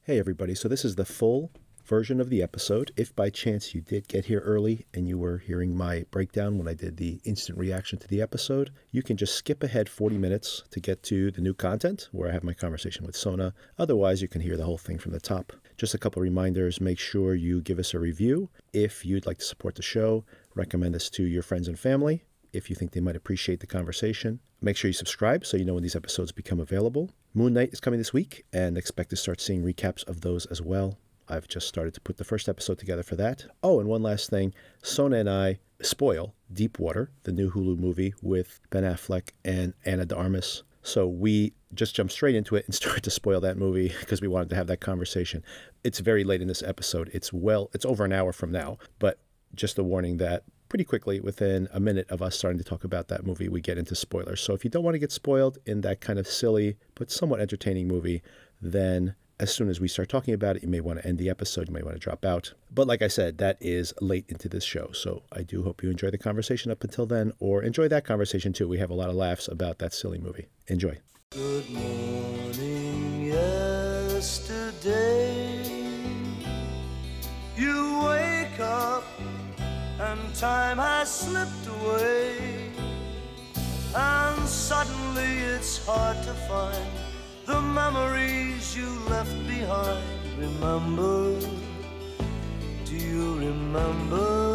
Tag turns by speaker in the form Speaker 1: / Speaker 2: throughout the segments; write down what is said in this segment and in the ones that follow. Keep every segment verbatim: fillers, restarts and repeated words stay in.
Speaker 1: Hey everybody, so this is the full version of the episode. If by chance you did get here early and you were hearing my breakdown when I did the instant reaction to the episode, you can just skip ahead forty minutes to get to the new content where I have my conversation with Sona. Otherwise, you can hear the whole thing from the top. Just a couple reminders, make sure you give us a review. If you'd like to support the show, recommend us to your friends and family if you think they might appreciate the conversation. Make sure you subscribe so you know when these episodes become available. Moon Knight is coming this week, and expect to start seeing recaps of those as well. I've just started to put the first episode together for that. Oh, and one last thing. Sona and I spoil Deep Water, the new Hulu movie with Ben Affleck and Ana de Armas. So we just jumped straight into it and started to spoil that movie because we wanted to have that conversation. It's very late in this episode. It's well, it's over an hour from now, but just a warning that pretty quickly, within a minute of us starting to talk about that movie, we get into spoilers. So if you don't want to get spoiled in that kind of silly but somewhat entertaining movie, then as soon as we start talking about it, you may want to end the episode. You may want to drop out. But like I said, that is late into this show. So I do hope you enjoy the conversation up until then, or enjoy that conversation too. We have a lot of laughs about that silly movie. Enjoy.
Speaker 2: Good morning, yesterday. You wake up and time has slipped away, and suddenly it's hard to find the memories you left behind. Remember, do you remember?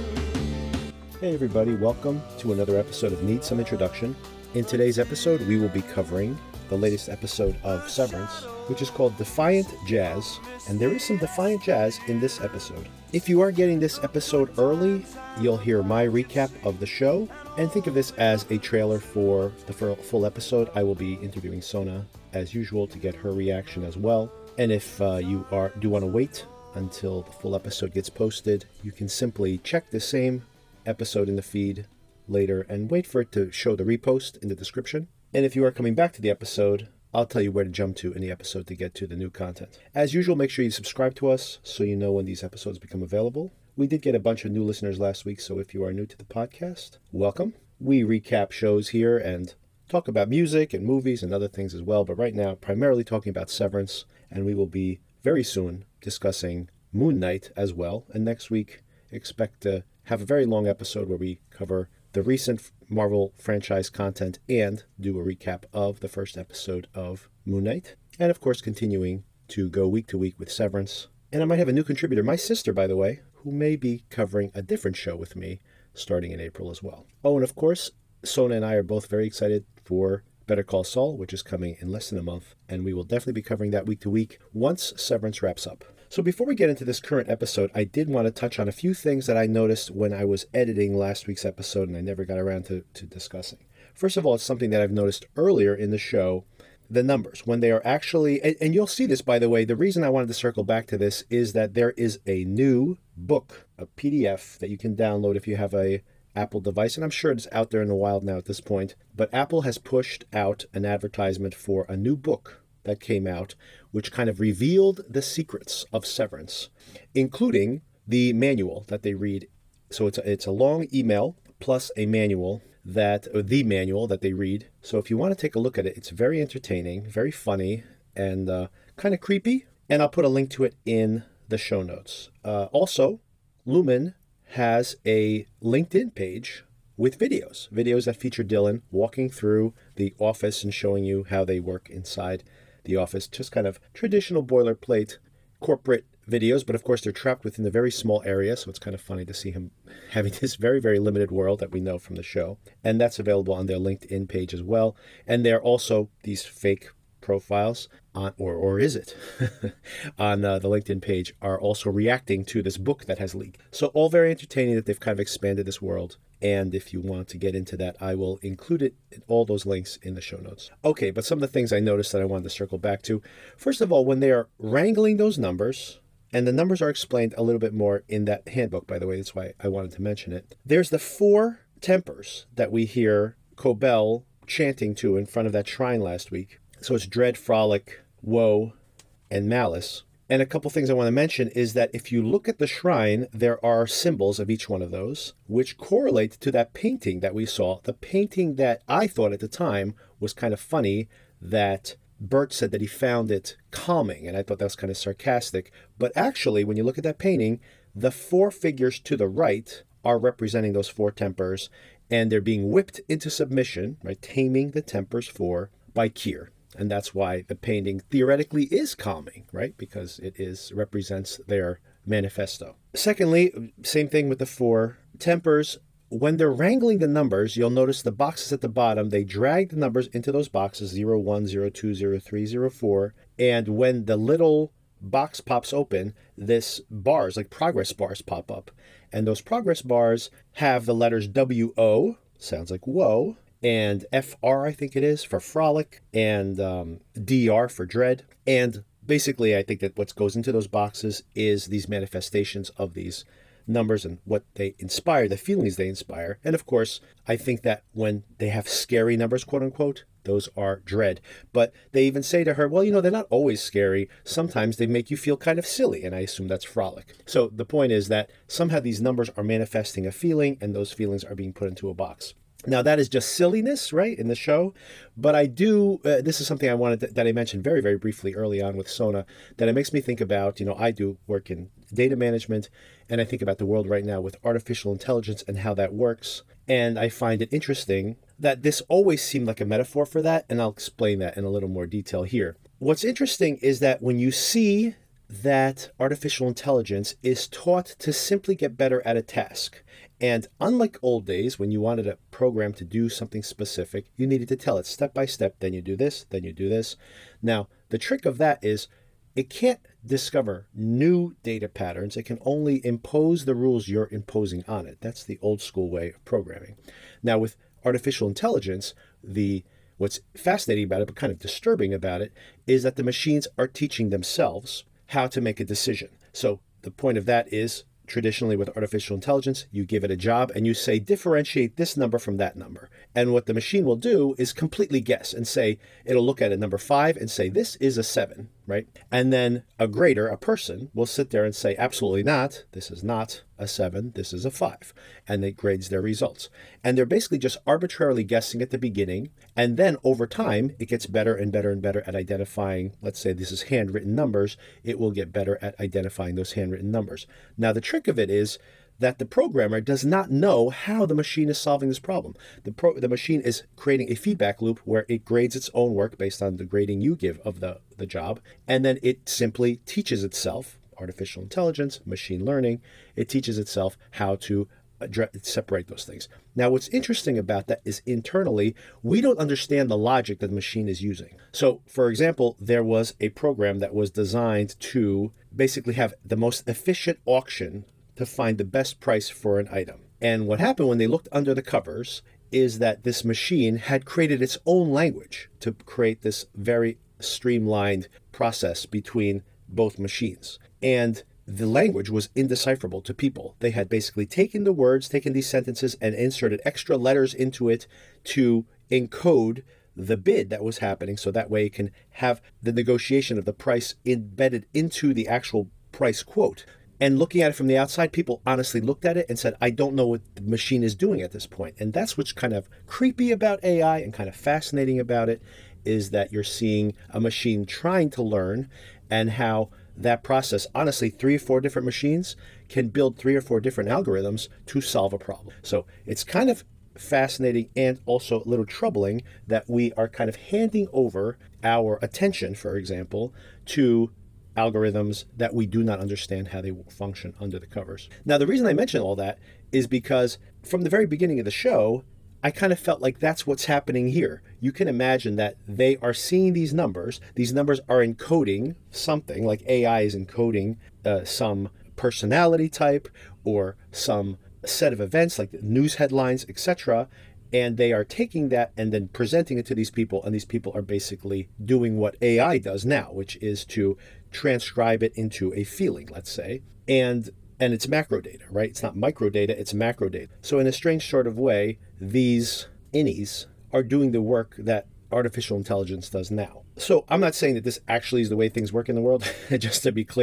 Speaker 1: Hey everybody, welcome to another episode of Need Some Introduction. In today's episode, we will be covering the latest episode of Severance, which is called Defiant Jazz, and there is some Defiant Jazz in this episode. If you are getting this episode early, you'll hear my recap of the show, and think of this as a trailer for the full episode. I will be interviewing Sona, as usual, to get her reaction as well. And if uh, you are do want to wait until the full episode gets posted, you can simply check the same episode in the feed later and wait for it to show the repost in the description. And if you are coming back to the episode, I'll tell you where to jump to in the episode to get to the new content. As usual, make sure you subscribe to us so you know when these episodes become available. We did get a bunch of new listeners last week, so if you are new to the podcast, welcome. We recap shows here and talk about music and movies and other things as well, but right now, primarily talking about Severance, and we will be very soon discussing Moon Knight as well. And next week, expect to have a very long episode where we cover the recent Marvel franchise content and do a recap of the first episode of Moon Knight. And of course, continuing to go week to week with Severance. And I might have a new contributor, my sister, by the way, who may be covering a different show with me starting in April as well. Oh, and of course, Sona and I are both very excited for Better Call Saul, which is coming in less than a month. And we will definitely be covering that week to week once Severance wraps up. So before we get into this current episode, I did want to touch on a few things that I noticed when I was editing last week's episode and I never got around to, to discussing. First of all, it's something that I've noticed earlier in the show, the numbers, when they are actually, and, and you'll see this, by the way, the reason I wanted to circle back to this is that there is a new book, a P D F that you can download if you have a Apple device, and I'm sure it's out there in the wild now at this point, but Apple has pushed out an advertisement for a new book that came out, which kind of revealed the secrets of Severance, including the manual that they read. So it's a, it's a long email plus a manual that, or the manual that they read. So if you want to take a look at it, it's very entertaining, very funny, and uh, kind of creepy. And I'll put a link to it in the show notes. Uh, also, Lumen has a LinkedIn page with videos, videos that feature Dylan walking through the office and showing you how they work inside the office. Just kind of traditional boilerplate corporate videos, but of course they're trapped within a very small area, so it's kind of funny to see him having this very, very limited world that we know from the show. And that's available on their LinkedIn page as well. And they're also these fake profiles on, or or is it, on uh, the LinkedIn page are also reacting to this book that has leaked. So all very entertaining that they've kind of expanded this world. And if you want to get into that, I will include it, all those links in the show notes. Okay, but some of the things I noticed that I wanted to circle back to. First of all, when they are wrangling those numbers, and the numbers are explained a little bit more in that handbook, by the way, that's why I wanted to mention it. There's the four tempers that we hear Cobell chanting to in front of that shrine last week. So it's dread, frolic, woe, and malice. And a couple things I want to mention is that if you look at the shrine, there are symbols of each one of those, which correlate to that painting that we saw. The painting that I thought at the time was kind of funny, that Bert said that he found it calming, and I thought that was kind of sarcastic. But actually, when you look at that painting, the four figures to the right are representing those four tempers, and they're being whipped into submission, right, taming the tempers four by Keir. And that's why the painting theoretically is calming, right, because it is represents their manifesto. Secondly, same thing with the four tempers. When they're wrangling the numbers, you'll notice the boxes at the bottom, they drag the numbers into those boxes, zero, one, zero, two, zero, three, zero, four. And when the little box pops open, this bars, like progress bars, pop up. And those progress bars have the letters W O, sounds like whoa, and F R, I think it is, for frolic, and um, D R for dread. And basically, I think that what goes into those boxes is these manifestations of these numbers and what they inspire, the feelings they inspire. And of course, I think that when they have scary numbers, quote unquote, those are dread. But they even say to her, well, you know, they're not always scary. Sometimes they make you feel kind of silly. And I assume that's frolic. So the point is that somehow these numbers are manifesting a feeling, and those feelings are being put into a box. Now, that is just silliness, right, in the show. But I do, uh, this is something I wanted to, that I mentioned very, very briefly early on with Sona, that it makes me think about, you know, I do work in data management, and I think about the world right now with artificial intelligence and how that works. And I find it interesting that this always seemed like a metaphor for that, and I'll explain that in a little more detail here. What's interesting is that when you see that artificial intelligence is taught to simply get better at a task, and unlike old days, when you wanted a program to do something specific, you needed to tell it step by step, then you do this, then you do this. Now, the trick of that is it can't discover new data patterns. It can only impose the rules you're imposing on it. That's the old school way of programming. Now, with artificial intelligence, the what's fascinating about it, but kind of disturbing about it, is that the machines are teaching themselves how to make a decision. So the point of that is, traditionally with artificial intelligence, you give it a job and you say, differentiate this number from that number. And what the machine will do is completely guess and say, it'll look at a number five and say, this is a seven, right? And then a grader, a person, will sit there and say, absolutely not. This is not a seven. This is a five. And it grades their results. And they're basically just arbitrarily guessing at the beginning. And then over time, it gets better and better and better at identifying, let's say this is handwritten numbers. It will get better at identifying those handwritten numbers. Now, the trick of it is that the programmer does not know how the machine is solving this problem. The, pro- the machine is creating a feedback loop where it grades its own work based on the grading you give of the, the job, and then it simply teaches itself, artificial intelligence, machine learning, it teaches itself how to address, separate those things. Now, what's interesting about that is internally, we don't understand the logic that the machine is using. So, for example, there was a program that was designed to basically have the most efficient auction to find the best price for an item. And what happened when they looked under the covers is that this machine had created its own language to create this very streamlined process between both machines. And the language was indecipherable to people. They had basically taken the words, taken these sentences, and inserted extra letters into it to encode the bid that was happening, so that way it can have the negotiation of the price embedded into the actual price quote. And looking at it from the outside, people honestly looked at it and said, I don't know what the machine is doing at this point. And that's what's kind of creepy about A I and kind of fascinating about it, is that you're seeing a machine trying to learn, and how that process, honestly, three or four different machines can build three or four different algorithms to solve a problem. So it's kind of fascinating and also a little troubling that we are kind of handing over our attention, for example, to algorithms that we do not understand how they function under the covers. Now, the reason I mention all that is because from the very beginning of the show, I kind of felt like that's what's happening here. You can imagine that they are seeing these numbers. These numbers are encoding something, like A I is encoding uh, some personality type or some set of events like news headlines, et cetera. And they are taking that and then presenting it to these people. And these people are basically doing what A I does now, which is to transcribe it into a feeling, let's say. And and it's macro data, right? It's not micro data, it's macro data. So in a strange sort of way, these innies are doing the work that artificial intelligence does now. So I'm not saying that this actually is the way things work in the world, just to be clear.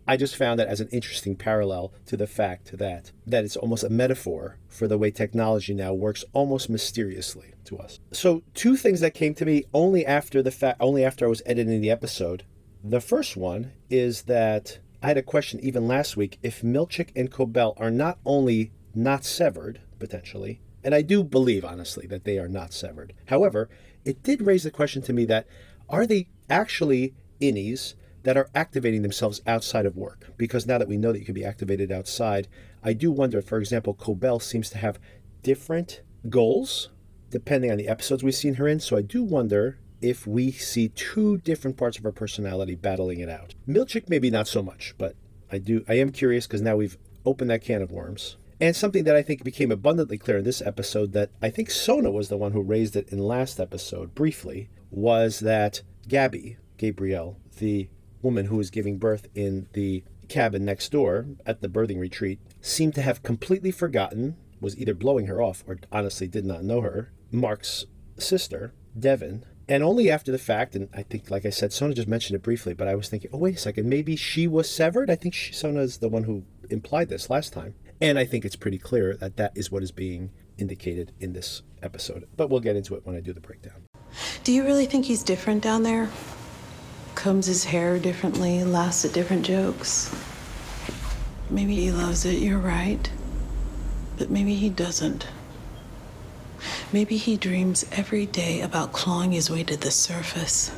Speaker 1: I just found that as an interesting parallel to the fact that that it's almost a metaphor for the way technology now works almost mysteriously to us. So two things that came to me only after the fact, only after I was editing the episode. The first one is that I had a question even last week if Milchick and Cobell are not only not severed, potentially, and I do believe, honestly, that they are not severed. However, it did raise the question to me that are they actually innies that are activating themselves outside of work? Because now that we know that you can be activated outside, I do wonder, for example, Cobell seems to have different goals depending on the episodes we've seen her in. So I do wonder if we see two different parts of her personality battling it out. Milchick, maybe not so much, but I do. I am curious because now we've opened that can of worms. And something that I think became abundantly clear in this episode that I think Sona was the one who raised it in last episode briefly was that Gabby, Gabrielle, the woman who was giving birth in the cabin next door at the birthing retreat, seemed to have completely forgotten, was either blowing her off or honestly did not know her, Mark's sister, Devin. And only after the fact, and I think, like I said, Sona just mentioned it briefly, but I was thinking, oh, wait a second, maybe she was severed? I think she, Sona is the one who implied this last time. And I think it's pretty clear that that is what is being indicated in this episode. But we'll get into it when I do the breakdown.
Speaker 3: Do you really think he's different down there? Combs his hair differently, laughs at different jokes. Maybe he loves it, you're right. But maybe he doesn't. Maybe he dreams every day about clawing his way to the surface.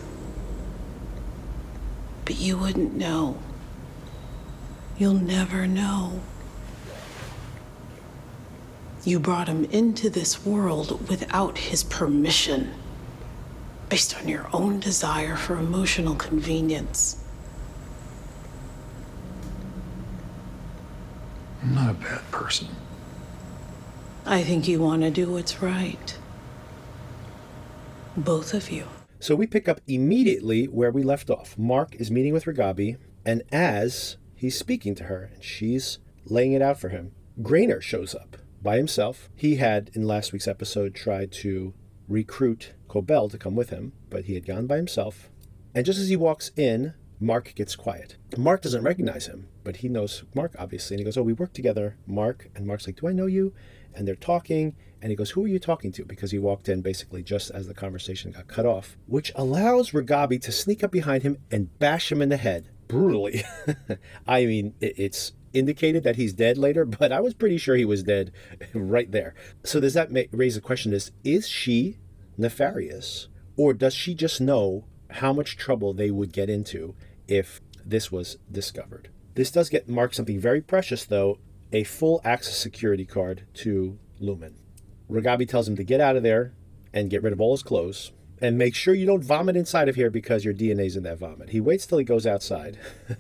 Speaker 3: But you wouldn't know. You'll never know. You brought him into this world without his permission, based on your own desire for emotional convenience.
Speaker 4: I'm not a bad person.
Speaker 3: I think you want to do what's right. Both of you.
Speaker 1: So we pick up immediately where we left off. Mark is meeting with Ragabi, and as he's speaking to her, and she's laying it out for him, Grainer shows up by himself. He had, in last week's episode, tried to recruit Cobell to come with him, but he had gone by himself. And just as he walks in, Mark gets quiet. Mark doesn't recognize him, but he knows Mark, obviously. And he goes, oh, we work together, Mark. And Mark's like, do I know you? And they're talking. And he goes, who are you talking to? Because he walked in basically just as the conversation got cut off, which allows Ragabi to sneak up behind him and bash him in the head brutally. I mean, it's indicated that he's dead later, but I was pretty sure he was dead right there. So does that make, raise the question is, is she nefarious, or does she just know how much trouble they would get into if this was discovered? This does get Mark something very precious, though, a full access security card to Lumen. Ragabi tells him to get out of there and get rid of all his clothes and make sure you don't vomit inside of here because your D N A's in that vomit. He waits till he goes outside,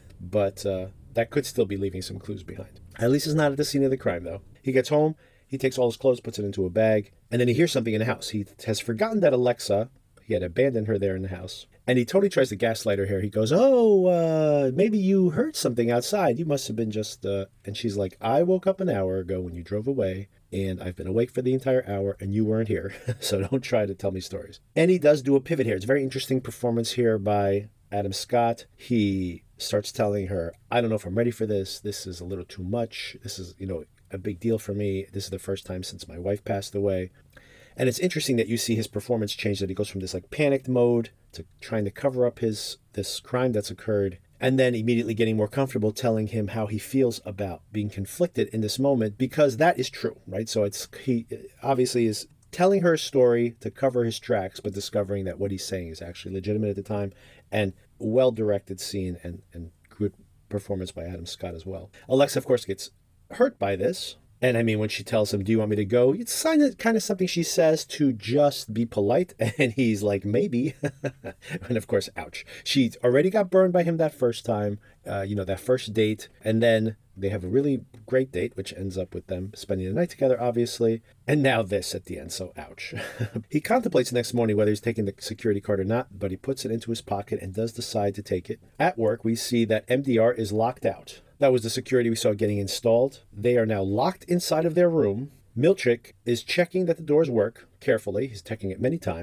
Speaker 1: but uh, that could still be leaving some clues behind. At least it's not at the scene of the crime, though. He gets home, he takes all his clothes, puts it into a bag, and then he hears something in the house. He has forgotten that Alexa, he had abandoned her there in the house, and he totally tries to gaslight her here. He goes, oh, uh, maybe you heard something outside. You must have been just, uh... and she's like, I woke up an hour ago when you drove away, and I've been awake for the entire hour, and you weren't here, so don't try to tell me stories. And he does do a pivot here. It's a very interesting performance here by Adam Scott. He starts telling her, I don't know if I'm ready for this. This is a little too much. This is, you know, a big deal for me. This is the first time since my wife passed away. And it's interesting that you see his performance change, that he goes from this like panicked mode to trying to cover up his this crime that's occurred, and then immediately getting more comfortable telling him how he feels about being conflicted in this moment, because that is true, right? So it's he obviously is telling her a story to cover his tracks, but discovering that what he's saying is actually legitimate at the time, and well-directed scene and, and good performance by Adam Scott as well. Alexa, of course, gets hurt by this. And I mean, when she tells him, do you want me to go? It's kind of, kind of something she says to just be polite. And he's like, maybe. And of course, ouch. She already got burned by him that first time, uh, you know, that first date. And then they have a really great date, which ends up with them spending the night together, obviously. And now this at the end, so ouch. He contemplates the next morning whether he's taking the security card or not, but he puts it into his pocket and does decide to take it. At work, we see that M D R is locked out. That was the security we saw getting installed. They are now locked inside of their room. Milchick is checking that the doors work carefully. He's checking it many times.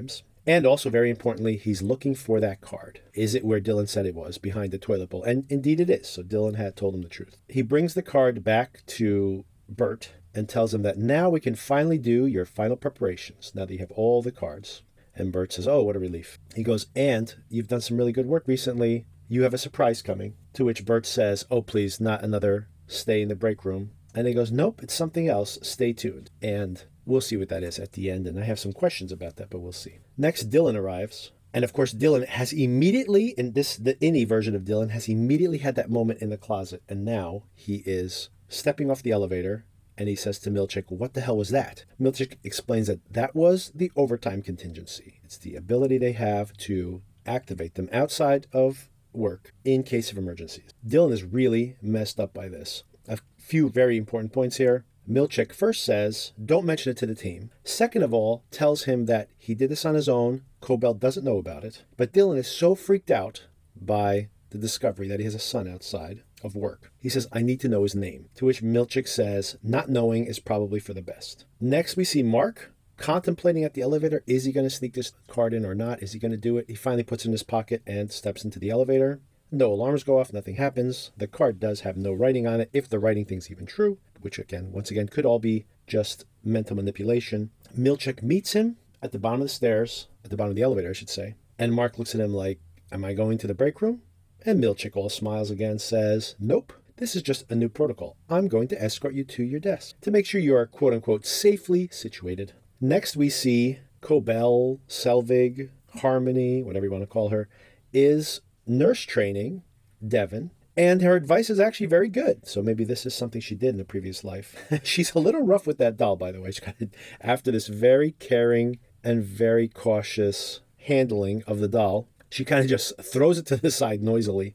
Speaker 1: And also, very importantly, he's looking for that card. Is it where Dylan said it was, behind the toilet bowl? And indeed it is. So Dylan had told him the truth. He brings the card back to Bert and tells him that now we can finally do your final preparations, now that you have all the cards. And Bert says, oh, what a relief. He goes, and you've done some really good work recently. You have a surprise coming. To which Bert says, oh, please, not another stay in the break room. And he goes, nope, it's something else. Stay tuned. And we'll see what that is at the end. And I have some questions about that, but we'll see. Next, Dylan arrives. And of course, Dylan has immediately, in this, the innie version of Dylan, has immediately had that moment in the closet. And now he is stepping off the elevator. And he says to Milchick, what the hell was that? Milchick explains that that was the overtime contingency. It's the ability they have to activate them outside of work in case of emergencies. Dylan is really messed up by this. A few very important points here. Milchick first says, don't mention it to the team. Second of all, tells him that he did this on his own. Cobell doesn't know about it. But Dylan is so freaked out by the discovery that he has a son outside of work. He says, I need to know his name. To which Milchick says, not knowing is probably for the best. Next, we see Mark contemplating at the elevator. Is he going to sneak this card in or not? Is he going to do it? He finally puts it in his pocket and steps into the elevator. No alarms go off. Nothing happens. The card does have no writing on it, if the writing thing's even true, which again, once again, could all be just mental manipulation. Milchick meets him at the bottom of the stairs, at the bottom of the elevator, I should say. And Mark looks at him like, am I going to the break room? And Milchick all smiles again, says, nope, this is just a new protocol. I'm going to escort you to your desk to make sure you are, quote unquote, safely situated. Next, we see Cobell, Selvig, Harmony, whatever you want to call her, is nurse training Devin. And her advice is actually very good. So maybe this is something she did in a previous life. She's a little rough with that doll, by the way. She got it after this very caring and very cautious handling of the doll. She kind of just throws it to the side noisily.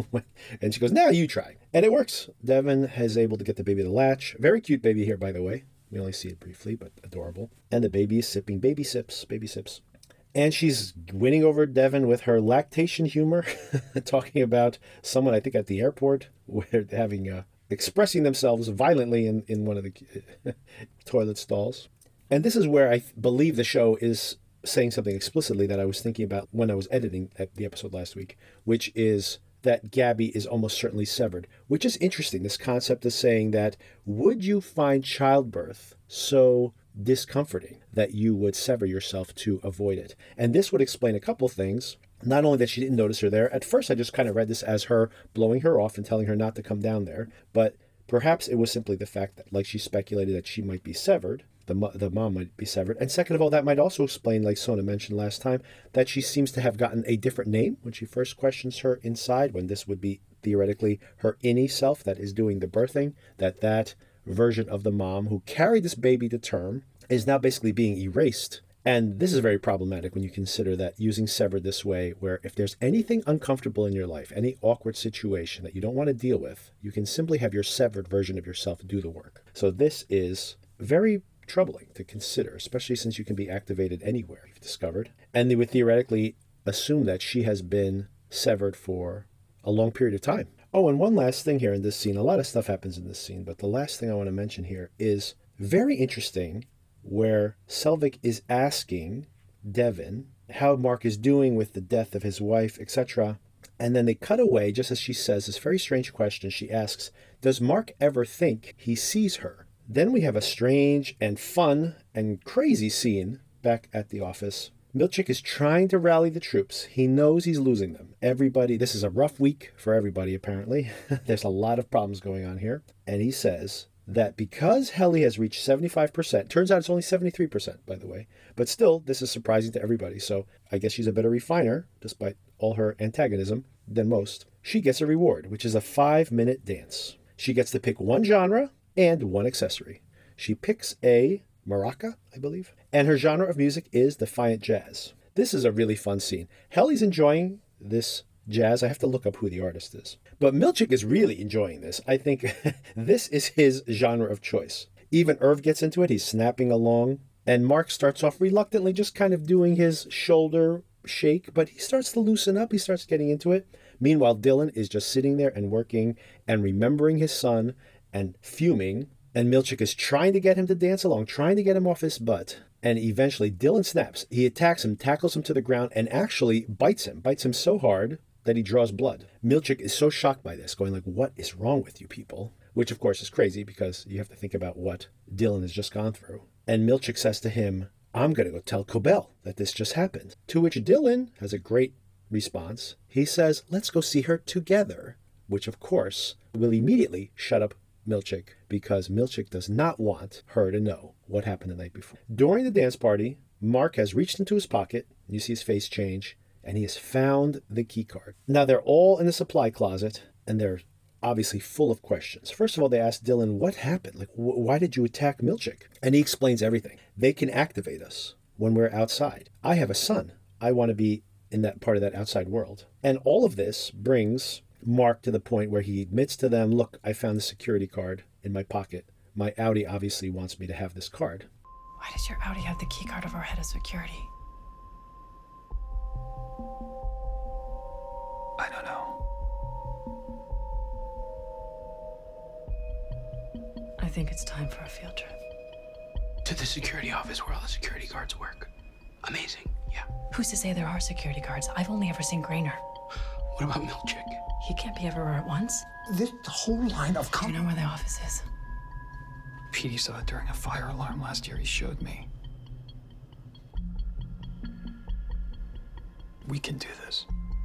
Speaker 1: And she goes, now you try. And it works. Devin is able to get the baby to latch. Very cute baby here, by the way. We only see it briefly, but adorable. And the baby is sipping baby sips, baby sips. And she's winning over Devin with her lactation humor, talking about someone, I think, at the airport, where they're having, uh, expressing themselves violently in, in one of the toilet stalls. And this is where I believe the show is saying something explicitly that I was thinking about when I was editing the episode last week, which is that Gabby is almost certainly severed, which is interesting. This concept is saying that, would you find childbirth so discomforting that you would sever yourself to avoid it? And this would explain a couple things. Not only that she didn't notice her there. At first, I just kind of read this as her blowing her off and telling her not to come down there. But perhaps it was simply the fact that, like she speculated, that she might be severed. The, mo- the mom might be severed. And second of all, that might also explain, like Sona mentioned last time, that she seems to have gotten a different name when she first questions her inside, when this would be theoretically her innie self that is doing the birthing, that that version of the mom who carried this baby to term is now basically being erased. And this is very problematic when you consider that using severed this way, where if there's anything uncomfortable in your life, any awkward situation that you don't want to deal with, you can simply have your severed version of yourself do the work. So this is very troubling to consider, especially since you can be activated anywhere, you've discovered. And they would theoretically assume that she has been severed for a long period of time. Oh, and one last thing here in this scene. A lot of stuff happens in this scene, but the last thing I want to mention here is very interesting, where Selvig is asking Devin how Mark is doing with the death of his wife, et cetera. And then they cut away, just as she says this very strange question. She asks, does Mark ever think he sees her? Then we have a strange and fun and crazy scene back at the office. Milchick is trying to rally the troops. He knows he's losing them. Everybody, this is a rough week for everybody, apparently. There's a lot of problems going on here. And he says that because Helly has reached seventy-five percent, turns out it's only seventy-three percent, by the way, but still, this is surprising to everybody. So I guess she's a better refiner, despite all her antagonism, than most. She gets a reward, which is a five-minute dance. She gets to pick one genre and one accessory. She picks a maraca, I believe, and her genre of music is Defiant Jazz. This is a really fun scene. Helly's enjoying this jazz. I have to look up who the artist is. But Milchick is really enjoying this. I think this is his genre of choice. Even Irv gets into it. He's snapping along. And Mark starts off reluctantly, just kind of doing his shoulder shake, but he starts to loosen up. He starts getting into it. Meanwhile, Dylan is just sitting there and working and remembering his son and fuming. And Milchick is trying to get him to dance along, trying to get him off his butt. And eventually Dylan snaps. He attacks him, tackles him to the ground, and actually bites him, bites him so hard that he draws blood. Milchick is so shocked by this, going like, what is wrong with you people? Which, of course, is crazy because you have to think about what Dylan has just gone through. And Milchick says to him, I'm going to go tell Cobell that this just happened. To which Dylan has a great response. He says, let's go see her together. Which, of course, will immediately shut up Milchick because Milchick does not want her to know what happened the night before. During the dance party, Mark has reached into his pocket. You see his face change. And he has found the key card. Now, they're all in the supply closet, and they're obviously full of questions. First of all, they ask Dylan, what happened? Like, wh- why did you attack Milchick? And he explains everything. They can activate us when we're outside. I have a son. I want to be in that part of that outside world. And all of this brings Mark to the point where he admits to them, look, I found the security card in my pocket. My Audi obviously wants me to have this card.
Speaker 3: Why does your Audi have the key card of our head of security?
Speaker 4: I don't know.
Speaker 3: I think it's time for a field trip.
Speaker 5: To the security office where all the security guards work. Amazing, yeah.
Speaker 3: Who's to say there are security guards? I've only ever seen Grainer.
Speaker 5: What about Milchick?
Speaker 3: He can't be everywhere at once.
Speaker 4: This whole line of
Speaker 3: Do
Speaker 4: com-
Speaker 3: you know where the office is?
Speaker 4: Petey saw it during a fire alarm last year. He showed me. We can do this.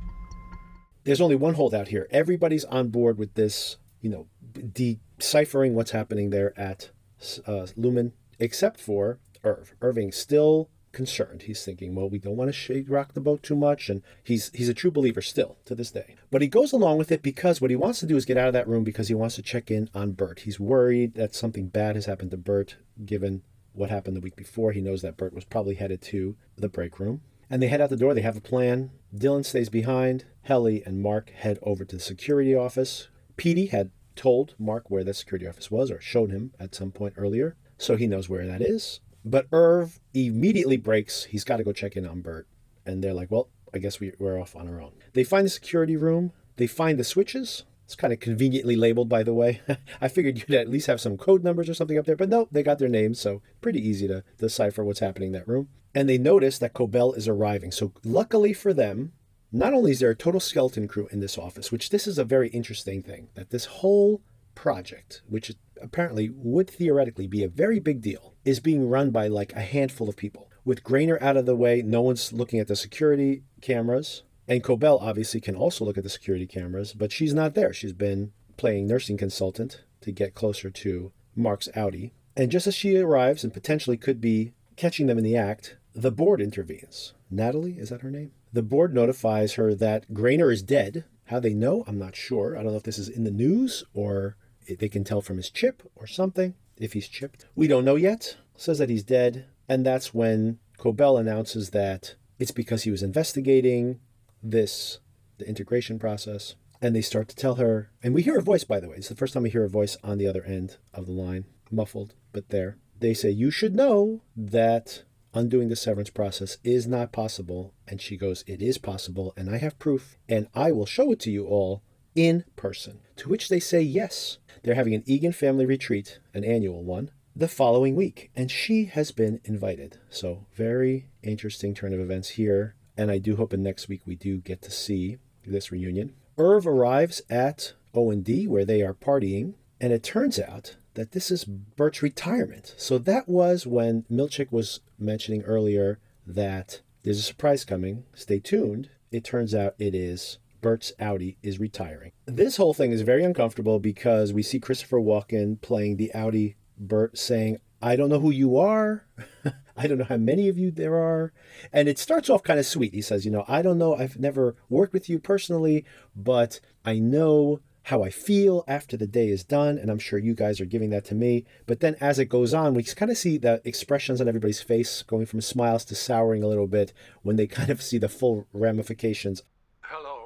Speaker 1: There's only one holdout here. Everybody's on board with this, you know, deciphering what's happening there at uh, Lumen, except for Irv. Irving's still concerned. He's thinking, well, we don't want to shake rock the boat too much. And he's he's a true believer still to this day. But he goes along with it because what he wants to do is get out of that room because he wants to check in on Bert. He's worried that something bad has happened to Bert, given what happened the week before. He knows that Bert was probably headed to the break room. And they head out the door. They have a plan. Dylan stays behind. Helly and Mark head over to the security office. Petey had told Mark where the security office was, or showed him at some point earlier, so he knows where that is. But Irv immediately breaks. He's got to go check in on Bert. And they're like, well, I guess we, we're off on our own. They find the security room. They find the switches. It's kind of conveniently labeled, by the way. I figured you'd at least have some code numbers or something up there, but no, they got their names, so pretty easy to decipher what's happening in that room. And they notice that Cobell is arriving. So luckily for them, not only is there a total skeleton crew in this office, which this is a very interesting thing, that this whole project, which apparently would theoretically be a very big deal, is being run by like a handful of people. With Grainer out of the way, no one's looking at the security cameras. And Cobell obviously can also look at the security cameras, but she's not there. She's been playing nursing consultant to get closer to Mark's Audi. And just as she arrives and potentially could be catching them in the act, the board intervenes. Natalie, is that her name? The board notifies her that Grainer is dead. How they know, I'm not sure. I don't know if this is in the news or they can tell from his chip or something, if he's chipped. We don't know yet. Says that he's dead. And that's when Cobell announces that it's because he was investigating this, the integration process. And they start to tell her, and we hear a voice, by the way. It's the first time we hear a voice on the other end of the line, muffled, but there. They say, you should know that undoing the severance process is not possible. And she goes, it is possible, and I have proof, and I will show it to you all in person. To which they say yes. They're having an Egan family retreat, an annual one, the following week, and she has been invited. So very interesting turn of events here, and I do hope in next week we do get to see this reunion. Irv arrives at O and D where they are partying, and it turns out that this is Bert's retirement. So that was when Milchick was mentioning earlier that there's a surprise coming. Stay tuned. It turns out it is Bert's Audi is retiring. This whole thing is very uncomfortable because we see Christopher Walken playing the Audi Bert saying, I don't know who you are. I don't know how many of you there are. And it starts off kind of sweet. He says, you know, I don't know. I've never worked with you personally, but I know how I feel after the day is done, and I'm sure you guys are giving that to me. But then as it goes on, we kind of see the expressions on everybody's face going from smiles to souring a little bit when they kind of see the full ramifications.
Speaker 6: Hello.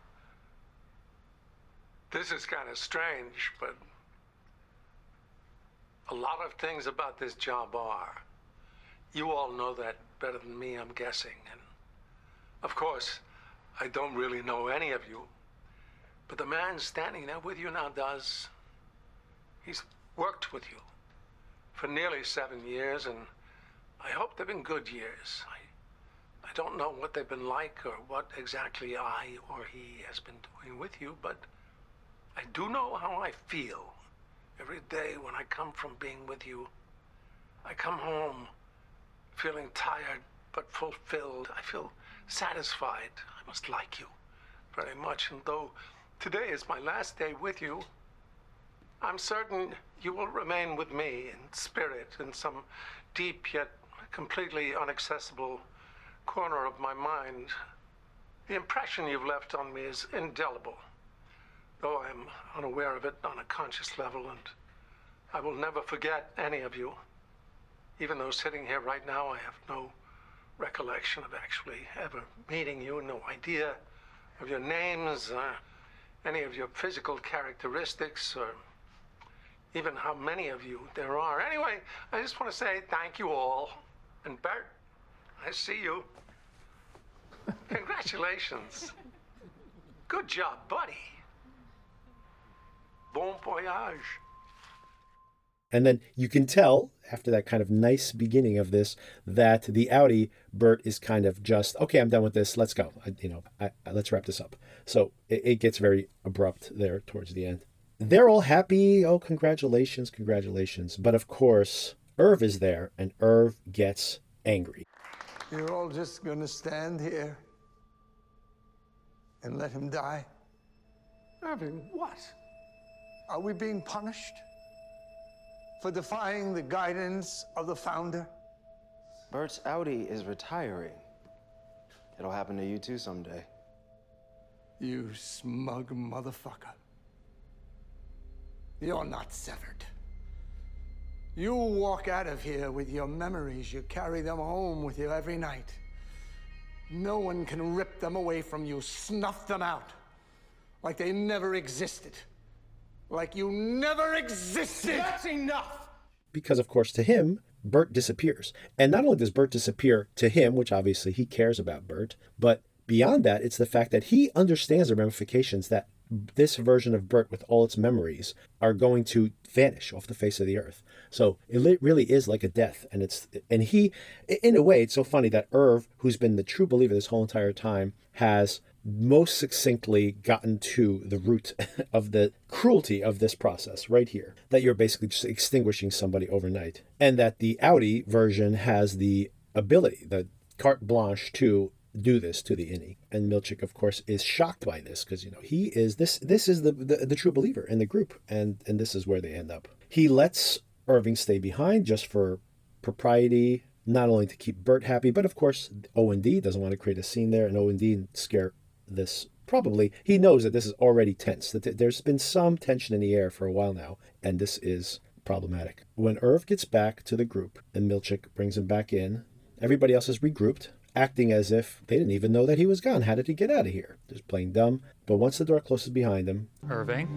Speaker 6: This is kind of strange, but a lot of things about this job are. You all know that better than me, I'm guessing. And of course, I don't really know any of you. But the man standing there with you now does. He's worked with you for nearly seven years, and I hope they've been good years. I, I don't know what they've been like or what exactly I or he has been doing with you, but I do know how I feel every day when I come from being with you. I come home feeling tired but fulfilled. I feel satisfied. I must like you very much, and though today is my last day with you, I'm certain you will remain with me in spirit in some deep yet completely inaccessible corner of my mind. The impression you've left on me is indelible, though I am unaware of it on a conscious level, and I will never forget any of you. Even though sitting here right now, I have no recollection of actually ever meeting you, no idea of your names, uh, any of your physical characteristics, or even how many of you there are. Anyway, I just want to say thank you all. And Bert, I see you. Congratulations. Good job, buddy. Bon voyage.
Speaker 1: And then you can tell, after that kind of nice beginning of this, that the Audi, Bert is kind of just, okay, I'm done with this. Let's go. I, you know, I, I, let's wrap this up. So it, it gets very abrupt there towards the end. They're all happy. Oh, congratulations, congratulations. But of course, Irv is there, and Irv gets angry.
Speaker 2: You're all just gonna stand here and let him die?
Speaker 6: Irving, what?
Speaker 2: Are we being punished for defying the guidance of the founder?
Speaker 7: Bert's Audi is retiring. It'll happen to you too someday.
Speaker 2: You smug motherfucker. You're not severed. You walk out of here with your memories. You carry them home with you every night. No one can rip them away from you, snuff them out, like they never existed. Like you never existed! That's enough!
Speaker 1: Because, of course, to him, Bert disappears. And not only does Bert disappear to him, which obviously he cares about Bert, but beyond that, it's the fact that he understands the ramifications that this version of Bert with all its memories are going to vanish off the face of the earth. So it really is like a death. And it's and he, in a way, it's so funny that Irv, who's been the true believer this whole entire time, has most succinctly gotten to the root of the cruelty of this process right here, that you're basically just extinguishing somebody overnight. And that the Audi version has the ability, the carte blanche to do this to the innie. And Milchick, of course, is shocked by this because, you know, he is this this is the, the the true believer in the group, and and this is where they end up. He lets Irving stay behind just for propriety, not only to keep Bert happy, but of course O and D doesn't want to create a scene there, and O and D scare this. Probably he knows that this is already tense, that there's been some tension in the air for a while now, and this is problematic. When Irv gets back to the group and Milchick brings him back in, everybody else is regrouped, acting as if they didn't even know that he was gone. How did he get out of here? Just playing dumb. But once the door closes behind him...
Speaker 4: Irving?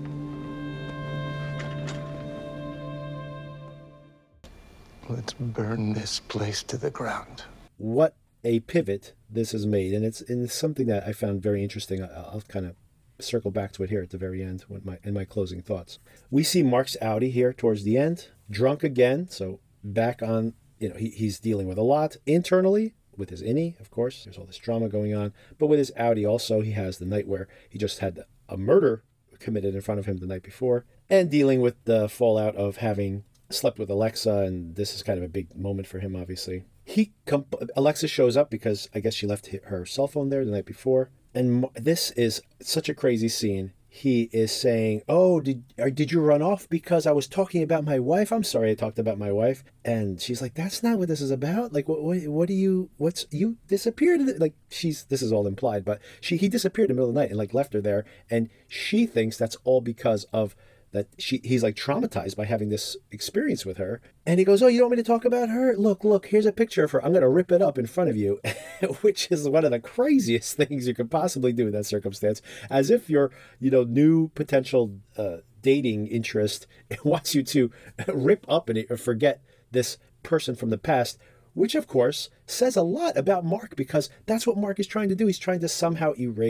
Speaker 2: Let's burn this place to the ground.
Speaker 1: What a pivot this has made. And it's, and it's something that I found very interesting. I'll, I'll kind of circle back to it here at the very end with my, in my closing thoughts. We see Mark's Audi here towards the end, drunk again. So back on, you know, he, he's dealing with a lot internally. With his innie, of course, there's all this drama going on. But with his Audi also, he has the night where he just had a murder committed in front of him the night before, and dealing with the fallout of having slept with Alexa, and this is kind of a big moment for him, obviously. He comp- Alexa shows up because I guess she left her cell phone there the night before, and this is such a crazy scene. He is saying, oh, did or did you run off because I was talking about my wife? I'm sorry I talked about my wife. And she's like, that's not what this is about. Like, what what, what do you, what's, you disappeared. Like, she's, this is all implied, but she he disappeared in the middle of the night and, like, left her there. And she thinks that's all because of that she he's, like, traumatized by having this experience with her. And he goes, oh, you don't want me to talk about her? Look, look, here's a picture of her. I'm going to rip it up in front of you, which is one of the craziest things you could possibly do in that circumstance. As if your, you know, new potential uh, dating interest wants you to rip up and forget this person from the past, which, of course, says a lot about Mark, because that's what Mark is trying to do. He's trying to somehow erase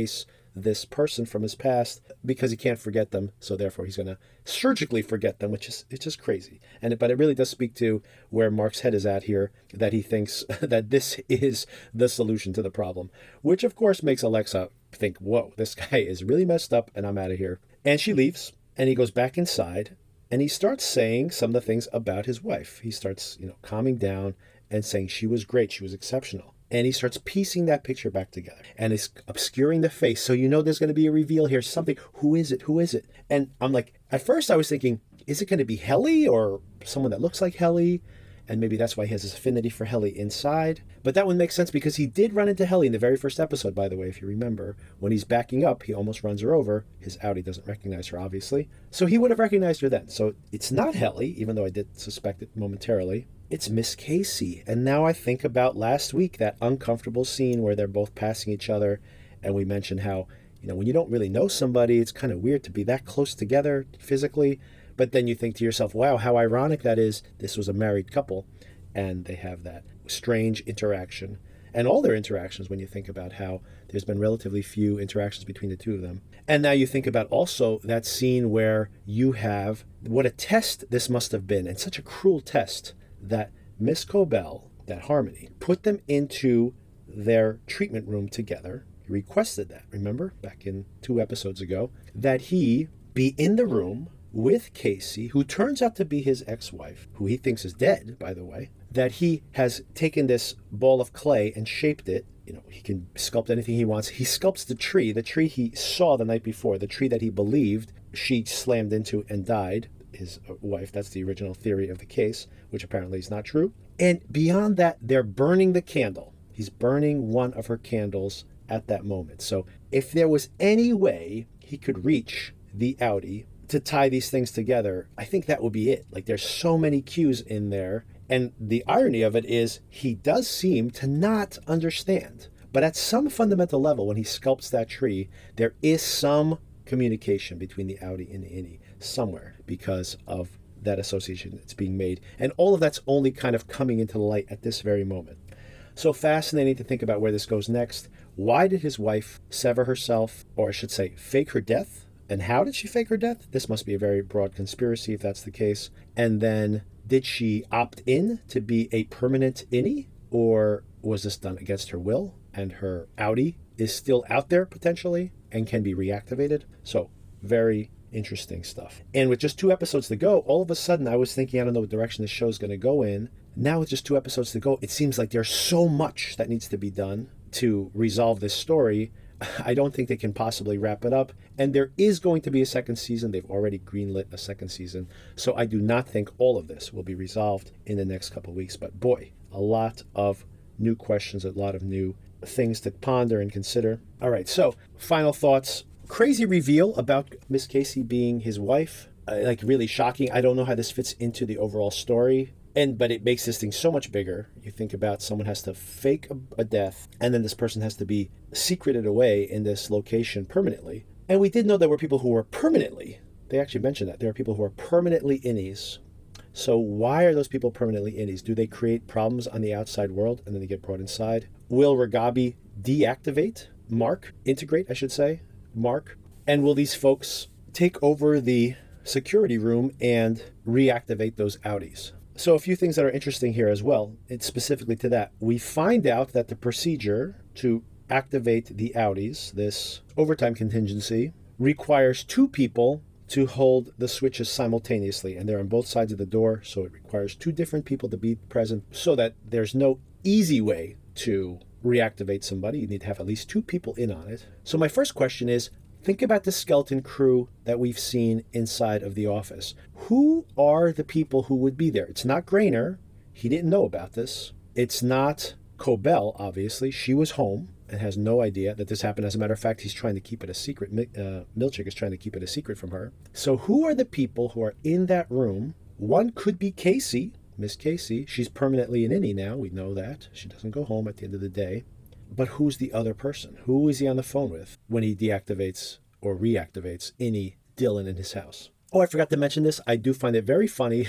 Speaker 1: this person from his past because he can't forget them. So therefore he's going to surgically forget them, which is, it's just crazy. And it, but it really does speak to where Mark's head is at here, that he thinks that this is the solution to the problem, which of course makes Alexa think, whoa, this guy is really messed up and I'm out of here. And she leaves and he goes back inside and he starts saying some of the things about his wife. He starts, you know, calming down and saying she was great, she was exceptional. And he starts piecing that picture back together and is obscuring the face. So you know there's going to be a reveal here, something. Who is it? Who is it? And I'm like, at first I was thinking, is it going to be Helly or someone that looks like Helly? And maybe that's why he has this affinity for Helly inside. But that would make sense because he did run into Helly in the very first episode, by the way, if you remember. When he's backing up, he almost runs her over. His Audi doesn't recognize her, obviously. So he would have recognized her then. So it's not Helly, even though I did suspect it momentarily. It's Miss Casey. And now I think about last week, that uncomfortable scene where they're both passing each other. And we mentioned how, you know, when you don't really know somebody, it's kind of weird to be that close together physically. But then you think to yourself, wow, how ironic that is. This was a married couple and they have that strange interaction. And all their interactions, when you think about how there's been relatively few interactions between the two of them. And now you think about also that scene where you have what a test this must have been, and such a cruel test, that Miss Cobell, that Harmony, put them into their treatment room together. He requested that, remember, back in two episodes ago, that he be in the room with Casey, who turns out to be his ex-wife, who he thinks is dead, by the way, that he has taken this ball of clay and shaped it. You know, he can sculpt anything he wants. He sculpts the tree, the tree he saw the night before, the tree that he believed she slammed into and died, his wife. That's the original theory of the case, which apparently is not true. And beyond that, they're burning the candle. He's burning one of her candles at that moment. So if there was any way he could reach the Audi to tie these things together, I think that would be it. Like, there's so many cues in there. And the irony of it is he does seem to not understand. But at some fundamental level, when he sculpts that tree, there is some communication between the Audi and the Innie somewhere because of that association that's being made. And all of that's only kind of coming into the light at this very moment. So fascinating to think about where this goes next. Why did his wife sever herself, or I should say fake her death? And how did she fake her death? This must be a very broad conspiracy if that's the case. And then did she opt in to be a permanent Innie, or was this done against her will and her Audi is still out there potentially and can be reactivated? So very interesting stuff. And with just two episodes to go, all of a sudden I was thinking, I don't know what direction this show is going to go in. Now with just two episodes to go, it seems like there's so much that needs to be done to resolve this story. I don't think they can possibly wrap it up. And there is going to be a second season. They've already greenlit a second season. So I do not think all of this will be resolved in the next couple of weeks. But boy, a lot of new questions, a lot of new things to ponder and consider. All right, so final thoughts. Crazy reveal about Miss Casey being his wife. Uh, like really shocking. I don't know how this fits into the overall story. And but it makes this thing so much bigger. You think about someone has to fake a, a death, and then this person has to be secreted away in this location permanently. And we did know there were people who were permanently, they actually mentioned that, there are people who are permanently Innies. So why are those people permanently Innies? Do they create problems on the outside world and then they get brought inside? Will Ragabi deactivate Mark? Integrate, I should say, Mark? And will these folks take over the security room and reactivate those Audis? So a few things that are interesting here as well, it's specifically to that. We find out that the procedure to activate the Audis, this overtime contingency, requires two people to hold the switches simultaneously. And they're on both sides of the door, so it requires two different people to be present so that there's no easy way to reactivate somebody. You need to have at least two people in on it. So my first question is, think about the skeleton crew that we've seen inside of the office. Who are the people who would be there? It's not Grainer. He didn't know about this. It's not Cobell, obviously. She was home and has no idea that this happened. As a matter of fact, he's trying to keep it a secret. Uh, Milchick is trying to keep it a secret from her. So who are the people who are in that room? One could be Casey, Miss Casey. She's permanently an Innie now. We know that. She doesn't go home at the end of the day. But who's the other person? Who is he on the phone with when he deactivates or reactivates Innie Dylan in his house? Oh, I forgot to mention this. I do find it very funny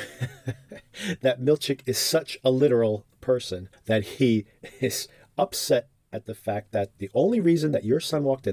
Speaker 1: that Milchick is such a literal person that he is upset at the fact that the only reason that your son walked in there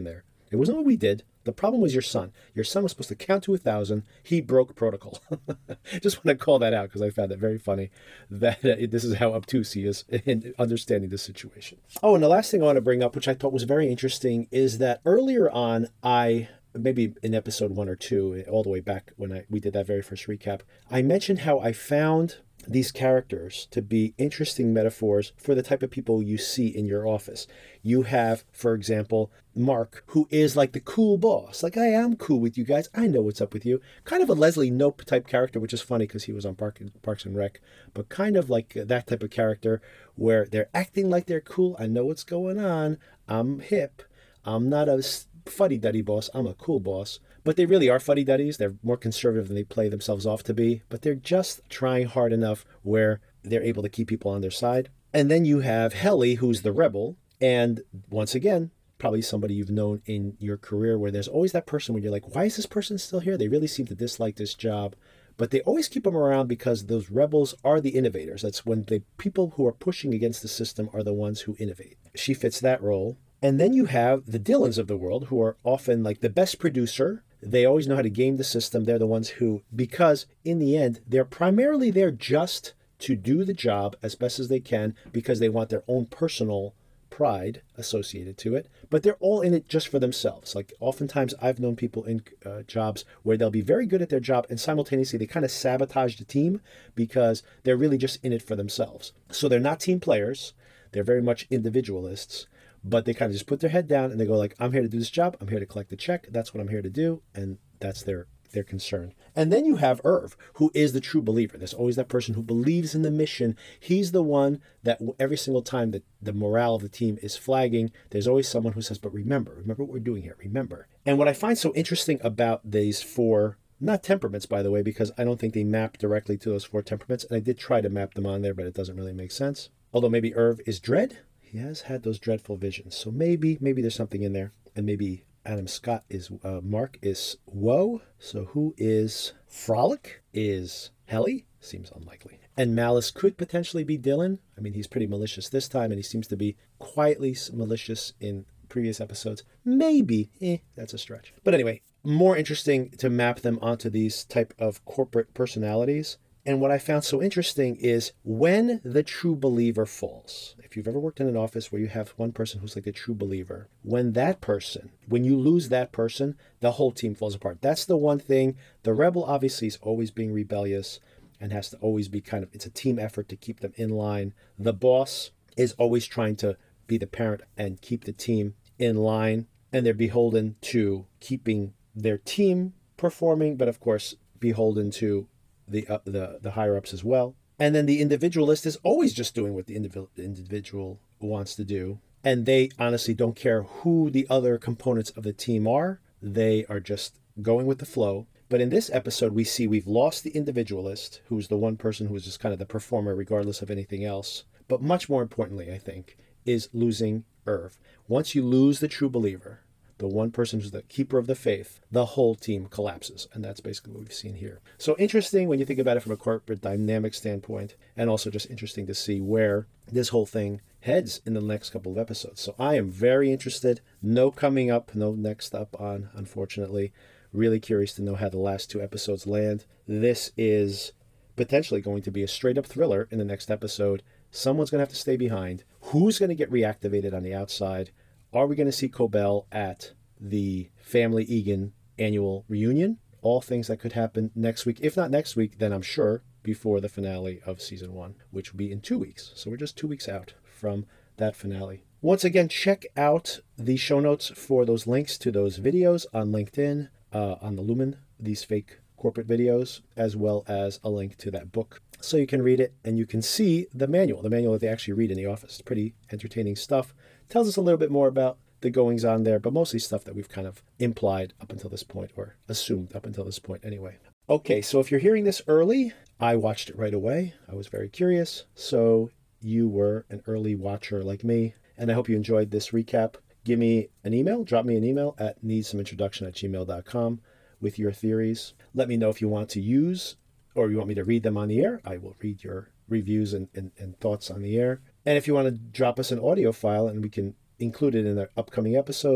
Speaker 1: It wasn't what we did. The problem was your son. Your son was supposed to count to a thousand. He broke protocol. Just want to call that out because I found it very funny that uh, this is how obtuse he is in understanding the situation. Oh, and the last thing I want to bring up, which I thought was very interesting, is that earlier on, I, maybe in episode one or two, all the way back when I we did that very first recap, I mentioned how I found these characters to be interesting metaphors for the type of people you see in your office. You have, for example, Mark, who is like the cool boss. Like, hey, I'm cool with you guys. I know what's up with you. Kind of a Leslie Knope type character, which is funny because he was on Park, Parks and Rec, but kind of like that type of character where they're acting like they're cool. I know what's going on. I'm hip. I'm not a fuddy-duddy boss. I'm a cool boss. But they really are fuddy-duddies. They're more conservative than they play themselves off to be. But they're just trying hard enough where they're able to keep people on their side. And then you have Helly, who's the rebel. And once again, probably somebody you've known in your career where there's always that person when you're like, why is this person still here? They really seem to dislike this job. But they always keep them around because those rebels are the innovators. That's when the people who are pushing against the system are the ones who innovate. She fits that role. And then you have the Dylans of the world, who are often like the best producer. They always know how to game the system. They're the ones who, because in the end, they're primarily there just to do the job as best as they can because they want their own personal pride associated to it. But they're all in it just for themselves. Like oftentimes I've known people in uh, jobs where they'll be very good at their job and simultaneously they kind of sabotage the team because they're really just in it for themselves. So they're not team players. They're very much individualists. But they kind of just put their head down and they go like, I'm here to do this job. I'm here to collect the check. That's what I'm here to do. And that's their their concern. And then you have Irv, who is the true believer. There's always that person who believes in the mission. He's the one that every single time that the morale of the team is flagging, there's always someone who says, but remember, remember what we're doing here. Remember. And what I find so interesting about these four, not temperaments, by the way, because I don't think they map directly to those four temperaments. And I did try to map them on there, but it doesn't really make sense. Although maybe Irv is dread. He has had those dreadful visions. So maybe, maybe there's something in there. And maybe Adam Scott is, uh, Mark is woe. So who is Frolic? Is Helly? Seems unlikely. And Malice could potentially be Dylan. I mean, he's pretty malicious this time, and he seems to be quietly malicious in previous episodes. Maybe, eh, that's a stretch. But anyway, more interesting to map them onto these type of corporate personalities. And what I found so interesting is when the true believer falls. If you've ever worked in an office where you have one person who's like a true believer, when that person, when you lose that person, the whole team falls apart. That's the one thing. The rebel obviously is always being rebellious and has to always be kind of, it's a team effort to keep them in line. The boss is always trying to be the parent and keep the team in line. And they're beholden to keeping their team performing, but of course, beholden to the uh, the the higher ups as well. And then the individualist is always just doing what the individual individual wants to do, and they honestly don't care who the other components of the team are. They are just going with the flow. But in this episode, we see we've lost the individualist, who's the one person who is just kind of the performer regardless of anything else. But much more importantly, I think, is losing Irv. Once you lose the true believer, the one person who's the keeper of the faith, the whole team collapses. And that's basically what we've seen here. So interesting when you think about it from a corporate dynamic standpoint, and also just interesting to see where this whole thing heads in the next couple of episodes. So I am very interested. No coming up, no next up on, unfortunately. Really curious to know how the last two episodes land. This is potentially going to be a straight up thriller in the next episode. Someone's going to have to stay behind. Who's going to get reactivated on the outside? Are we going to see Cobell at the Family Egan annual reunion? All things that could happen next week. If not next week, then I'm sure before the finale of season one, which will be in two weeks. So we're just two weeks out from that finale. Once again, check out the show notes for those links to those videos on LinkedIn, uh, on the Lumen, these fake corporate videos, as well as a link to that book. So you can read it and you can see the manual, the manual that they actually read in the office. It's pretty entertaining stuff. Tells us a little bit more about the goings on there, but mostly stuff that we've kind of implied up until this point, or assumed up until this point anyway. Okay, so if you're hearing this early, I watched it right away. I was very curious. So you were an early watcher like me, and I hope you enjoyed this recap. Give me an email, drop me an email at needsomeintroduction at gmail dot com with your theories. Let me know if you want to use, or you want me to read them on the air. I will read your reviews and, and, and thoughts on the air. And if you want to drop us an audio file and we can include it in the upcoming episodes,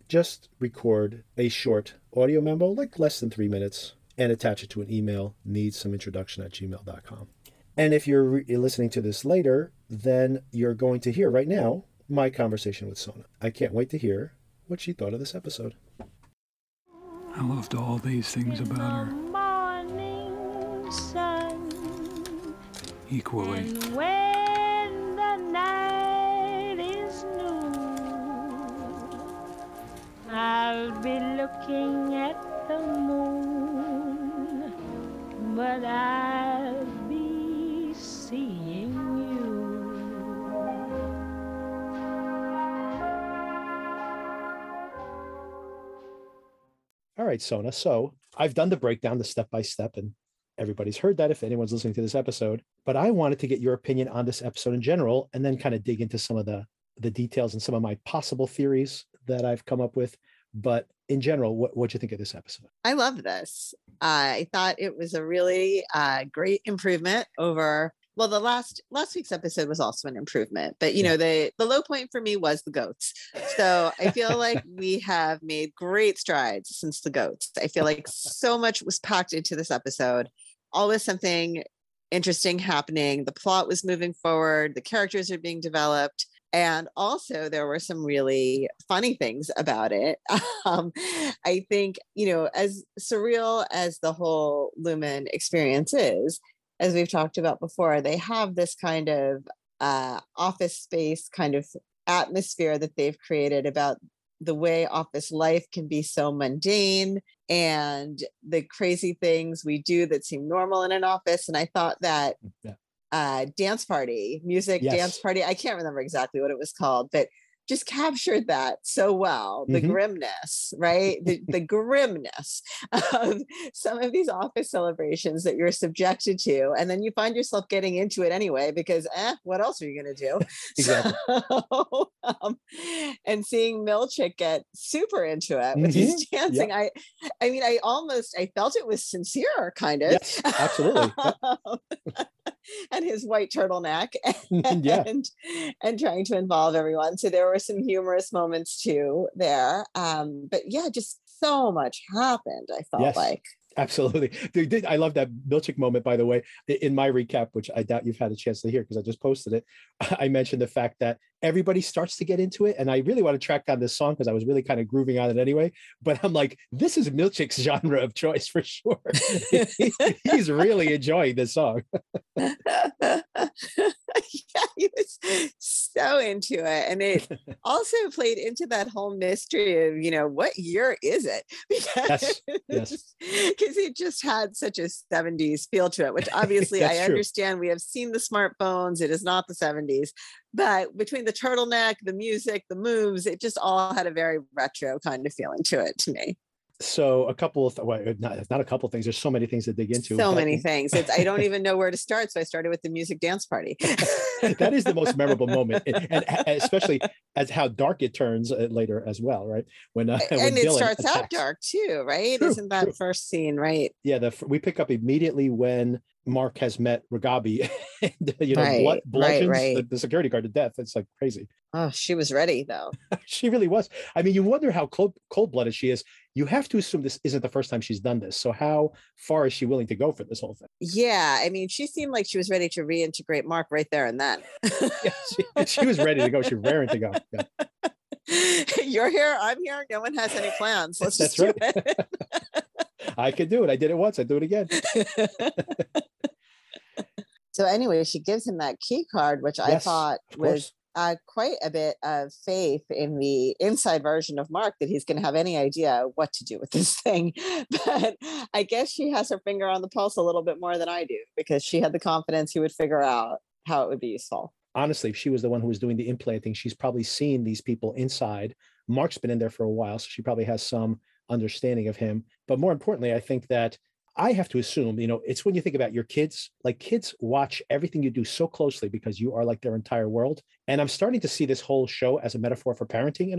Speaker 1: just record a short audio memo, like less than three minutes, and attach it to an email, needsomeintroduction at gmail dot com. And if you're re- listening to this later, then you're going to hear right now my conversation with Sona. I can't wait to hear what she thought of this episode.
Speaker 4: I loved all these things about her. Equally.
Speaker 8: And when the night is new, I'll be looking at the moon, but I'll be seeing you.
Speaker 1: All right, Sona. So I've done the breakdown, the step-by-step, and everybody's heard that if anyone's listening to this episode, but I wanted to get your opinion on this episode in general, and then kind of dig into some of the, the details and some of my possible theories that I've come up with. But in general, what what'd you think of this episode?
Speaker 9: I love this. Uh, I thought it was a really uh, great improvement over, well, the last last week's episode was also an improvement, but you
Speaker 1: Yeah.
Speaker 9: know, the the low point for me was the goats. So I feel like we have made great strides since the goats. I feel like so much was packed into this episode. Always something interesting happening. The plot was moving forward. The characters are being developed. And also there were some really funny things about it. Um, I think, you know, as surreal as the whole Lumen experience is, as we've talked about before, they have this kind of uh, office space kind of atmosphere that they've created about the way office life can be so mundane and the crazy things we do that seem normal in an office. And I thought that
Speaker 1: Yeah.
Speaker 9: uh, dance party, music
Speaker 1: Yes.
Speaker 9: dance party, I can't remember exactly what it was called, but just captured that so well. The
Speaker 1: Mhm.
Speaker 9: grimness, right? The, the grimness of some of these office celebrations that you're subjected to. And then you find yourself getting into it anyway, because eh, what else are you going to do?
Speaker 1: Exactly.
Speaker 9: So, um, and seeing Milchick get super into it with his
Speaker 1: Mhm.
Speaker 9: dancing, I, I mean, I almost, I felt it was sincere, kind of.
Speaker 1: Yes, absolutely.
Speaker 9: And his white turtleneck and,
Speaker 1: Yeah.
Speaker 9: and trying to involve everyone. So there were some humorous moments too there. Um, but yeah, just so much happened, I felt
Speaker 1: Yes.
Speaker 9: like.
Speaker 1: Absolutely. They did. I love that Milchick moment, by the way, in my recap, which I doubt you've had a chance to hear because I just posted it. I mentioned the fact that everybody starts to get into it. And I really want to track down this song because I was really kind of grooving on it anyway. But I'm like, this is Milchick's genre of choice for sure. He's really enjoying this song.
Speaker 9: Yeah, he was so into it. And it also played into that whole mystery of, you know, what year is it? Because
Speaker 1: Yes, yes.
Speaker 9: because it just had such a seventies feel to it, which obviously I
Speaker 1: That's true.
Speaker 9: understand. We have seen the smartphones. It is not the seventies. But between the turtleneck, the music, the moves, it just all had a very retro kind of feeling to it to me.
Speaker 1: So a couple of, th- well, not, not a couple of things. There's so many things to dig into.
Speaker 9: So
Speaker 1: but-
Speaker 9: many things. It's, I don't even know where to start. So I started with the music dance party.
Speaker 1: That is the most memorable moment, and, and especially as how dark it turns uh, later as well, right? When uh, when
Speaker 9: And it
Speaker 1: Dylan
Speaker 9: starts out
Speaker 1: attacks.
Speaker 9: dark too, right?
Speaker 1: True,
Speaker 9: Isn't that
Speaker 1: true.
Speaker 9: first scene, right?
Speaker 1: Yeah, the we pick up immediately when Mark has met Ragabi, and you know,
Speaker 9: Right,
Speaker 1: blo-
Speaker 9: right,
Speaker 1: bludgeons
Speaker 9: right.
Speaker 1: The, the security guard to death. It's like crazy.
Speaker 9: Oh, she was ready though.
Speaker 1: She really was. I mean, you wonder how cold cold blooded she is. You have to assume this isn't the first time she's done this. So how far is she willing to go for this whole thing?
Speaker 9: Yeah, I mean, she seemed like she was ready to reintegrate Mark right there and then.
Speaker 1: Yeah, she, she was ready to go. She was raring to go. Yeah.
Speaker 9: You're here, I'm here. No one has any plans. Let's
Speaker 1: That's
Speaker 9: just do
Speaker 1: right.
Speaker 9: it.
Speaker 1: I could do it. I did it once. I do it again.
Speaker 9: So anyway, she gives him that key card, which I
Speaker 1: Yes,
Speaker 9: thought
Speaker 1: of
Speaker 9: was
Speaker 1: course.
Speaker 9: uh, quite a bit of faith in the inside version of Mark that he's going to have any idea what to do with this thing. But I guess she has her finger on the pulse a little bit more than I do, because she had the confidence he would figure out how it would be useful.
Speaker 1: Honestly, if she was the one who was doing the implanting, she's probably seen these people inside. Mark's been in there for a while, so she probably has some understanding of him. But more importantly, I think that I have to assume, you know, it's when you think about your kids, like kids watch everything you do so closely because you are like their entire world. And I'm starting to see this whole show as a metaphor for parenting in a way.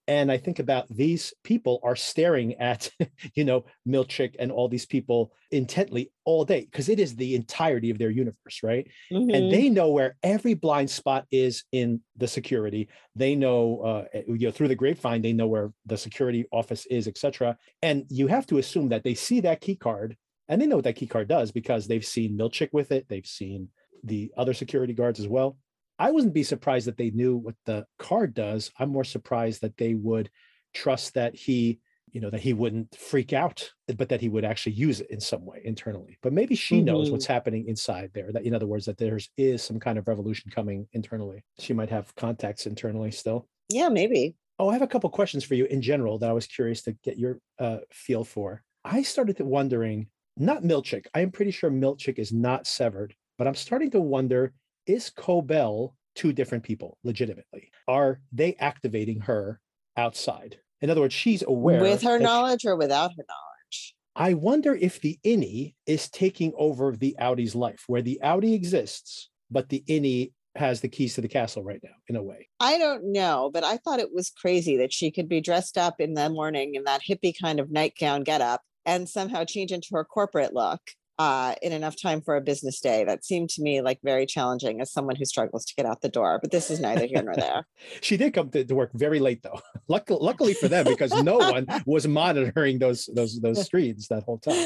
Speaker 1: And I think about these people are staring at, you know, Milchick and all these people intently all day, because it is the entirety of their universe, right?
Speaker 9: Mm-hmm.
Speaker 1: And they know where every blind spot is in the security. They know, uh, you know, through the grapevine, they know where the security office is, et cetera. And you have to assume that they see that key card, and they know what that key card does because they've seen Milchick with it. They've seen the other security guards as well. I wouldn't be surprised that they knew what the card does. I'm more surprised that they would trust that he, you know, that he wouldn't freak out, but that he would actually use it in some way internally. But maybe she mm-hmm. knows what's happening inside there. That, in other words, that there's is some kind of revolution coming internally. She might have contacts internally still.
Speaker 9: Yeah, maybe.
Speaker 1: Oh, I have a couple questions for you in general that I was curious to get your uh, feel for. I started to wondering, not Milchick. I am pretty sure Milchick is not severed, but I'm starting to wonder, is Cobell two different people legitimately? Are they activating her outside? In other words, she's aware.
Speaker 9: With her knowledge she, or without her knowledge?
Speaker 1: I wonder if the Innie is taking over the Audie's life, where the Audie exists, but the Innie has the keys to the castle right now, in a way.
Speaker 9: I don't know, but I thought it was crazy that she could be dressed up in the morning in that hippie kind of nightgown getup and somehow change into her corporate look uh, in enough time for a business day. That seemed to me like very challenging as someone who struggles to get out the door, but this is neither here nor there.
Speaker 1: She did come to, to work very late though. Luckily, luckily for them, because no one was monitoring those, those, those screens that whole time.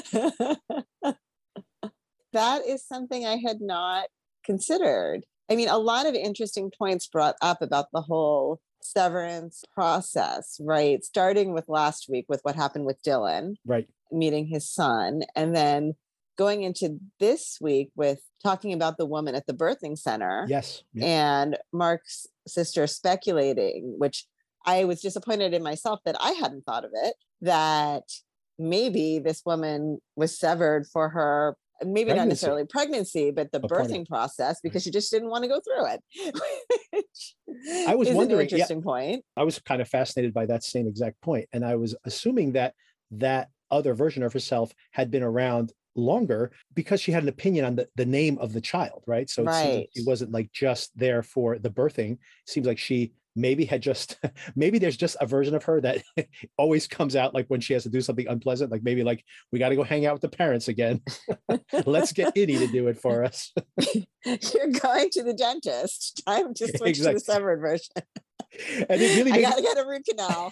Speaker 9: That is something I had not considered. I mean, a lot of interesting points brought up about the whole severance process, right? Starting with last week with what happened with Dylan,
Speaker 1: right,
Speaker 9: meeting his son, and then going into this week with talking about the woman at the birthing center.
Speaker 1: Yes. Yep.
Speaker 9: And Mark's sister speculating, which I was disappointed in myself that I hadn't thought of it, that maybe this woman was severed for her, maybe pregnancy. Not necessarily pregnancy, but the A birthing process, because she just didn't want to go through it.
Speaker 1: I was wondering,
Speaker 9: an interesting
Speaker 1: yeah,
Speaker 9: point.
Speaker 1: I was kind of fascinated by that same exact point. And I was assuming that that other version of herself had been around longer because she had an opinion on the, the name of the child, right? So it
Speaker 9: right.
Speaker 1: seems like she wasn't like just there for the birthing. It seems like she maybe had just, maybe there's just a version of her that always comes out like when she has to do something unpleasant, like maybe like, we got to go hang out with the parents again. Let's get Innie to do it for us.
Speaker 9: You're going to the dentist. Time to switch exactly. to the severed version.
Speaker 1: And it really
Speaker 9: I gotta get a root canal.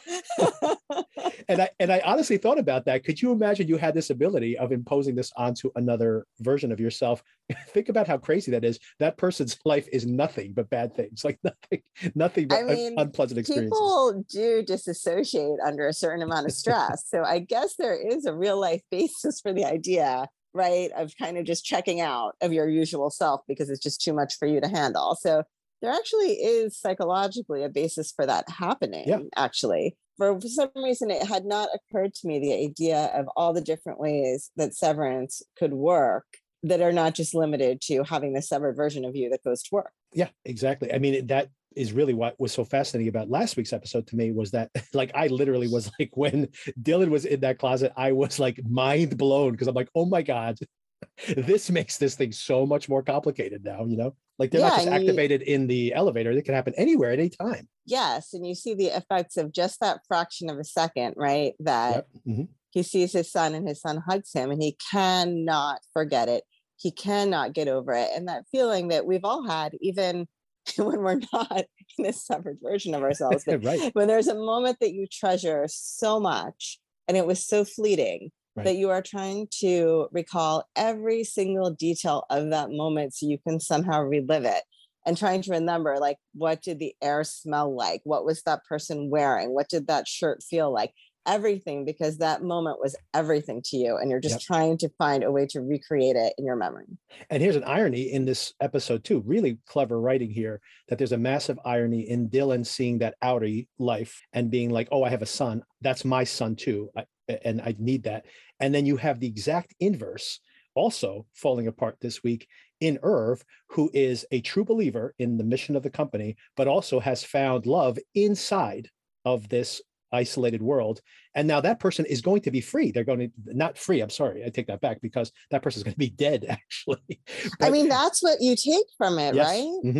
Speaker 1: and I and I honestly thought about that. Could you imagine you had this ability of imposing this onto another version of yourself? Think about how crazy that is. That person's life is nothing but bad things, like nothing, nothing but I mean, unpleasant experiences.
Speaker 9: People do disassociate under a certain amount of stress. So I guess there is a real life basis for the idea, right, of kind of just checking out of your usual self because it's just too much for you to handle. So there actually is psychologically a basis for that happening,
Speaker 1: yeah.
Speaker 9: actually. For some reason, it had not occurred to me the idea of all the different ways that severance could work that are not just limited to having the severed version of you that goes to work.
Speaker 1: Yeah, exactly. I mean, that is really what was so fascinating about last week's episode to me, was that like, I literally was like, when Dylan was in that closet, I was like mind blown, because I'm like, oh my God, this makes this thing so much more complicated now, you know? Like they're
Speaker 9: yeah,
Speaker 1: not just activated you, in the elevator. They can happen anywhere at any time.
Speaker 9: Yes. And you see the effects of just that fraction of a second, right? That
Speaker 1: yep. mm-hmm.
Speaker 9: he sees his son and his son hugs him and he cannot forget it. He cannot get over it. And that feeling that we've all had, even when we're not in this separate version of ourselves, but
Speaker 1: right.
Speaker 9: when there's a moment that you treasure so much and it was so fleeting, right. that you are trying to recall every single detail of that moment so you can somehow relive it, and trying to remember, like, what did the air smell like? What was that person wearing? What did that shirt feel like? Everything, because that moment was everything to you. And you're just yep. trying to find a way to recreate it in your memory.
Speaker 1: And here's an irony in this episode too, really clever writing here, that there's a massive irony in Dylan seeing that Audie life and being like, oh, I have a son. That's my son too. I, and I need that. And then you have the exact inverse also falling apart this week in Irv, who is a true believer in the mission of the company, but also has found love inside of this isolated world. And now that person is going to be free. They're going to, not free, I'm sorry, I take that back, because that person is going to be dead, actually.
Speaker 9: But, I mean, that's what you take from it,
Speaker 1: yes,
Speaker 9: right?
Speaker 1: Mm-hmm.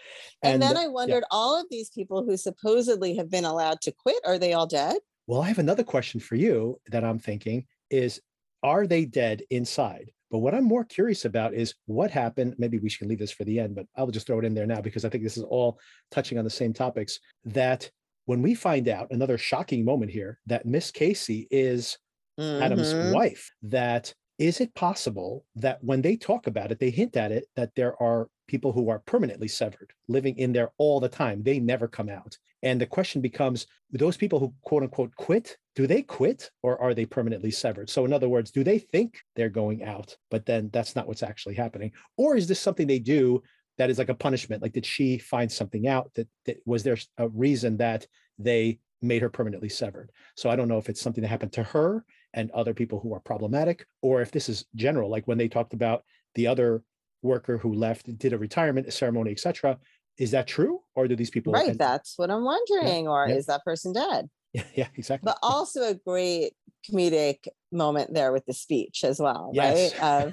Speaker 9: And, and then
Speaker 1: uh,
Speaker 9: I wondered, yeah. all of these people who supposedly have been allowed to quit, are they all dead?
Speaker 1: Well, I have another question for you that I'm thinking is, are they dead inside? But what I'm more curious about is what happened. Maybe we should leave this for the end, but I'll just throw it in there now because I think this is all touching on the same topics. That when we find out, another shocking moment here, that Miss Casey is mm-hmm. Adam's wife, that is it possible that when they talk about it, they hint at it, that there are people who are permanently severed, living in there all the time. They never come out. And the question becomes, those people who quote unquote quit, do they quit or are they permanently severed? So in other words, do they think they're going out, but then that's not what's actually happening? Or is this something they do that is like a punishment? Like, did she find something out that, that was there a reason that they made her permanently severed? So I don't know if it's something that happened to her and other people who are problematic, or if this is general, like when they talked about the other worker who left, did a retirement ceremony, et cetera. Is that true? Or do these people?
Speaker 9: Right. And, that's what I'm wondering. Yeah, or yeah. is that person dead?
Speaker 1: Yeah, yeah, exactly.
Speaker 9: But also a great comedic moment there with the speech as well,
Speaker 1: yes.
Speaker 9: right?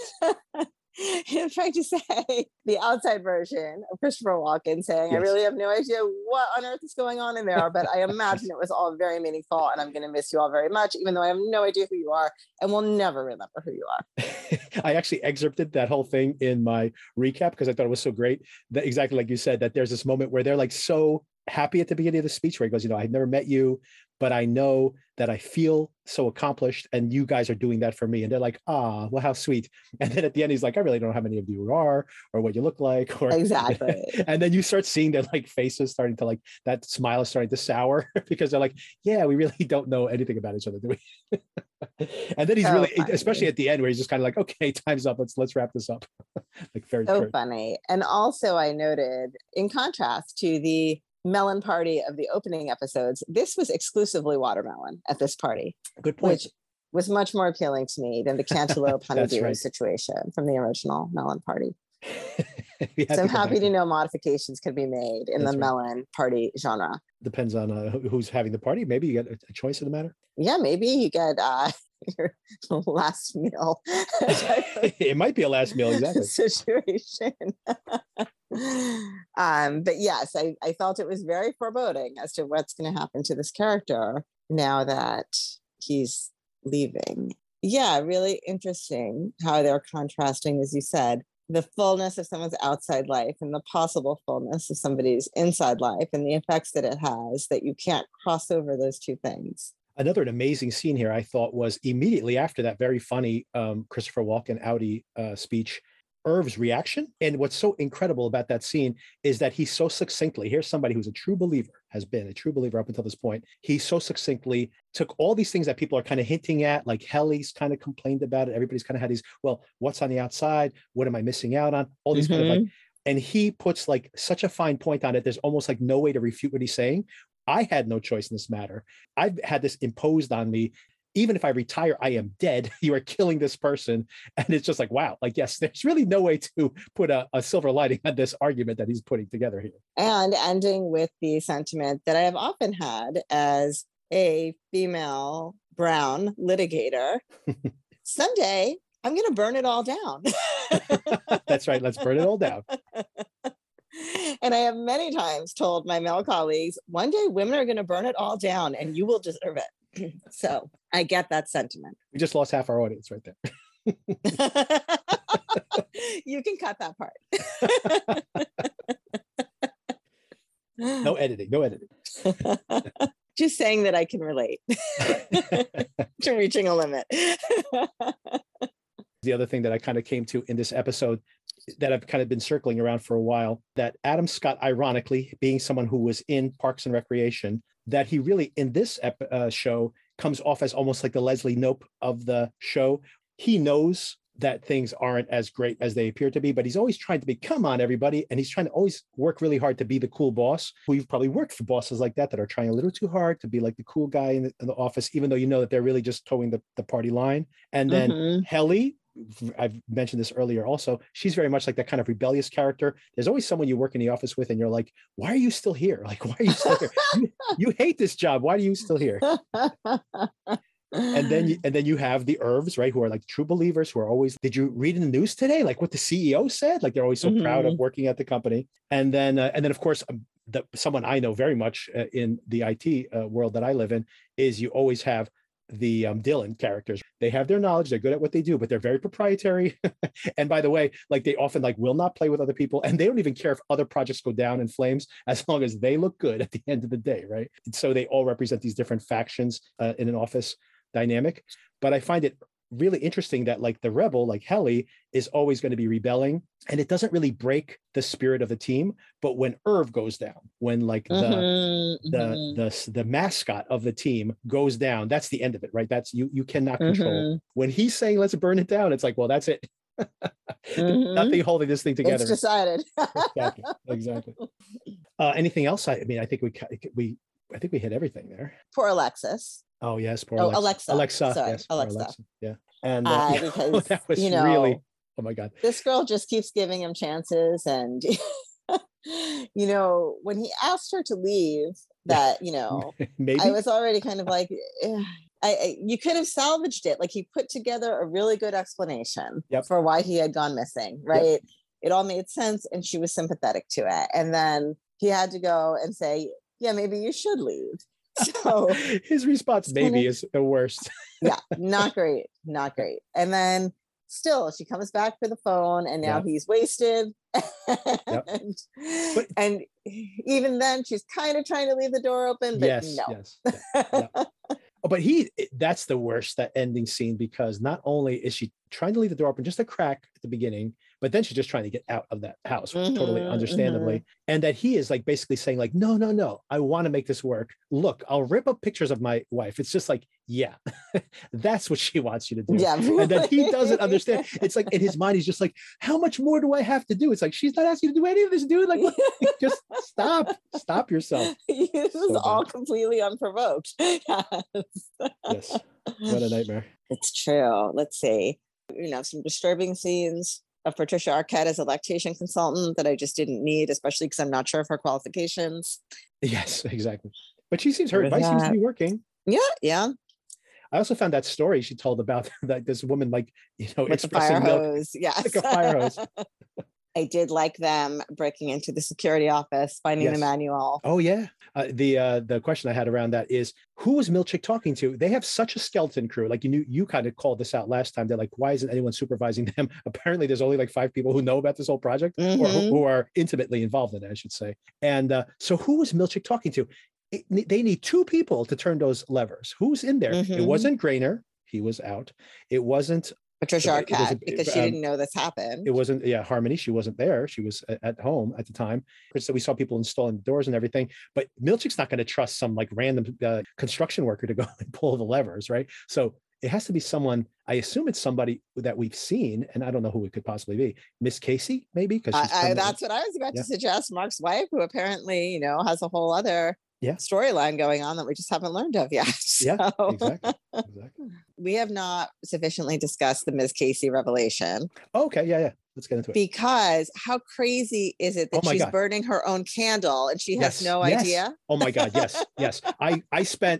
Speaker 9: Um, I'm trying to say the outside version of Christopher Walken saying, yes. I really have no idea what on earth is going on in there, but I imagine it was all very meaningful and I'm going to miss you all very much, even though I have no idea who you are and will never remember who you are.
Speaker 1: I actually excerpted that whole thing in my recap because I thought it was so great that exactly like you said, that there's this moment where they're like so happy at the beginning of the speech where he goes, you know, I've never met you, but I know that I feel so accomplished and you guys are doing that for me. And they're like, ah, well, how sweet. And then at the end, he's like, I really don't know how many of you are or what you look like. Or
Speaker 9: exactly.
Speaker 1: And then you start seeing their like faces starting to like, that smile is starting to sour because they're like, yeah, we really don't know anything about each other, do we? And then he's oh, really, funny. Especially at the end where he's just kind of like, okay, time's up. Let's, let's wrap this up. Like very
Speaker 9: so
Speaker 1: very
Speaker 9: funny. And also I noted in contrast to the melon party of the opening episodes, this was exclusively watermelon at this party.
Speaker 1: Good point.
Speaker 9: Which was much more appealing to me than the cantaloupe honeydew
Speaker 1: right.
Speaker 9: situation from the original melon party.
Speaker 1: So
Speaker 9: I'm happy to know modifications can be made in That's the right. melon party genre.
Speaker 1: Depends on uh, who's having the party. Maybe you get a choice in the matter.
Speaker 9: Yeah, maybe you get uh, your last meal.
Speaker 1: It might be a last meal, exactly.
Speaker 9: Situation. um, but yes, I, I felt it was very foreboding as to what's going to happen to this character now that he's leaving. Yeah, really interesting how they're contrasting, as you said, the fullness of someone's outside life and the possible fullness of somebody's inside life and the effects that it has, that you can't cross over those two things.
Speaker 1: Another amazing scene here, I thought, was immediately after that very funny um, Christopher Walken Audi uh, speech, Irv's reaction. And what's so incredible about that scene is that he so succinctly, here's somebody who's a true believer, has been a true believer up until this point. He so succinctly took all these things that people are kind of hinting at, like Helly's kind of complained about it. Everybody's kind of had these, well, what's on the outside? What am I missing out on? All these mm-hmm. kind of like, and he puts like such a fine point on it. There's almost like no way to refute what he's saying. I had no choice in this matter. I've had this imposed on me. Even if I retire, I am dead. You are killing this person. And it's just like, wow, like, yes, there's really no way to put a, a silver lining on this argument that he's putting together here.
Speaker 9: And ending with the sentiment that I have often had as a female brown litigator, someday I'm going to burn it all down.
Speaker 1: That's right. Let's burn it all down.
Speaker 9: And I have many times told my male colleagues, one day women are going to burn it all down and you will deserve it. So I get that sentiment.
Speaker 1: We just lost half our audience right there.
Speaker 9: You can cut that part.
Speaker 1: No editing, no editing.
Speaker 9: Just saying that I can relate to reaching a limit.
Speaker 1: The other thing that I kind of came to in this episode that I've kind of been circling around for a while, that Adam Scott, ironically, being someone who was in Parks and Recreation, that he really, in this ep- uh, show, comes off as almost like the Leslie Knope of the show. He knows that things aren't as great as they appear to be, but he's always trying to be, come on, everybody. And he's trying to always work really hard to be the cool boss. We've probably worked for bosses like that, that are trying a little too hard to be like the cool guy in the, in the office, even though you know that they're really just towing the, the party line. And then mm-hmm. Helly, I've mentioned this earlier also, she's very much like that kind of rebellious character. There's always someone you work in the office with and you're like, why are you still here? Like, why are you still here? You, you hate this job. Why are you still here? And then you, and then you have the Irvs, right, who are like true believers, who are always, did you read in the news today, like what the C E O said? Like they're always so mm-hmm. proud of working at the company. And then, uh, and then of course, um, the, someone I know very much uh, in the I T uh, world that I live in is you always have the um, Dylan characters. They have their knowledge, they're good at what they do, but they're very proprietary. And by the way, like they often like will not play with other people, and they don't even care if other projects go down in flames as long as they look good at the end of the day, right? And so they all represent these different factions uh, in an office dynamic. But I find it really interesting that like the rebel, like Helly, is always going to be rebelling, and it doesn't really break the spirit of the team. But when Irv goes down, when like the
Speaker 9: mm-hmm,
Speaker 1: the,
Speaker 9: mm-hmm.
Speaker 1: the the mascot of the team goes down, that's the end of it, right? That's you you cannot control. Mm-hmm. When he's saying let's burn it down, it's like, well, that's it. mm-hmm. Nothing holding this thing together.
Speaker 9: It's decided.
Speaker 1: Exactly. Exactly. Uh, anything else? I, I mean, I think we we I think we hit everything there.
Speaker 9: Poor Alexis.
Speaker 1: Oh yes, poor
Speaker 9: oh,
Speaker 1: Alexa.
Speaker 9: Alexa.
Speaker 1: Alexa,
Speaker 9: Sorry,
Speaker 1: yes,
Speaker 9: Alexa.
Speaker 1: Alexa. Yeah, and uh,
Speaker 9: uh,
Speaker 1: yeah,
Speaker 9: because
Speaker 1: that was
Speaker 9: you know,
Speaker 1: really, oh my god,
Speaker 9: this girl just keeps giving him chances, and you know, when he asked her to leave, that you know,
Speaker 1: maybe
Speaker 9: I was already kind of like, eh, I, I you could have salvaged it. Like he put together a really good explanation
Speaker 1: yep.
Speaker 9: for why he had gone missing. Right, yep. It all made sense, and she was sympathetic to it. And then he had to go and say, "Yeah, maybe you should leave." So
Speaker 1: his response maybe is the worst.
Speaker 9: Yeah, not great, not great. And then still she comes back for the phone, and now yep. he's wasted. Yep. and, but, and even then she's kind of trying to leave the door open, but
Speaker 1: yes,
Speaker 9: no.
Speaker 1: Yes, yeah, yeah. Oh, but he that's the worst, that ending scene, because not only is she trying to leave the door open, just a crack at the beginning, but then she's just trying to get out of that house, mm-hmm, totally understandably. Mm-hmm. And that he is like basically saying like, no, no, no, I want to make this work. Look, I'll rip up pictures of my wife. It's just like, yeah, that's what she wants you to do.
Speaker 9: Yeah, really?
Speaker 1: And that he doesn't understand. It's like in his mind, he's just like, how much more do I have to do? It's like, she's not asking you to do any of this, dude. Like, what? Just stop, stop yourself.
Speaker 9: This so is bad. All completely unprovoked. Yes.
Speaker 1: Yes. What a nightmare.
Speaker 9: It's true. Let's see. You know, some disturbing scenes of Patricia Arquette as a lactation consultant that I just didn't need, especially because I'm not sure of her qualifications.
Speaker 1: Yes, exactly. But she seems, her advice that. seems to be working.
Speaker 9: Yeah, yeah.
Speaker 1: I also found that story she told about that this woman, like, you know,
Speaker 9: with the fire hose. Yes.
Speaker 1: Like a fire hose.
Speaker 9: I did like them breaking into the security office, finding yes. the manual.
Speaker 1: Oh yeah. Uh, the uh, the question I had around that is, who was Milchick talking to? They have such a skeleton crew. Like you knew, you kind of called this out last time. They're like, why isn't anyone supervising them? Apparently, there's only like five people who know about this whole project, mm-hmm. or who, who are intimately involved in it, I should say. And uh, so, who was Milchick talking to? It, they need two people to turn those levers. Who's in there? Mm-hmm. It wasn't Grainer. He was out. It wasn't
Speaker 9: Patricia Arquette, a, because she um, didn't know this happened.
Speaker 1: It wasn't, yeah, Harmony, she wasn't there. She was at, at home at the time. So we saw people installing the doors and everything, but Milchick's not going to trust some like random uh, construction worker to go and pull the levers, right? So it has to be someone, I assume it's somebody that we've seen, and I don't know who it could possibly be. Miss Casey, maybe? Because
Speaker 9: I, I, that's what I was about yeah. to suggest. Mark's wife, who apparently, you know, has a whole other yeah. storyline going on that we just haven't learned of yet. So.
Speaker 1: Yeah, exactly. exactly.
Speaker 9: We have not sufficiently discussed the Miz Casey revelation.
Speaker 1: Oh, okay, yeah, yeah. Let's get into it.
Speaker 9: Because how crazy is it that
Speaker 1: oh
Speaker 9: she's
Speaker 1: God.
Speaker 9: burning her own candle and she has
Speaker 1: yes,
Speaker 9: no
Speaker 1: yes.
Speaker 9: idea?
Speaker 1: Oh my God, yes, yes. I, I spent,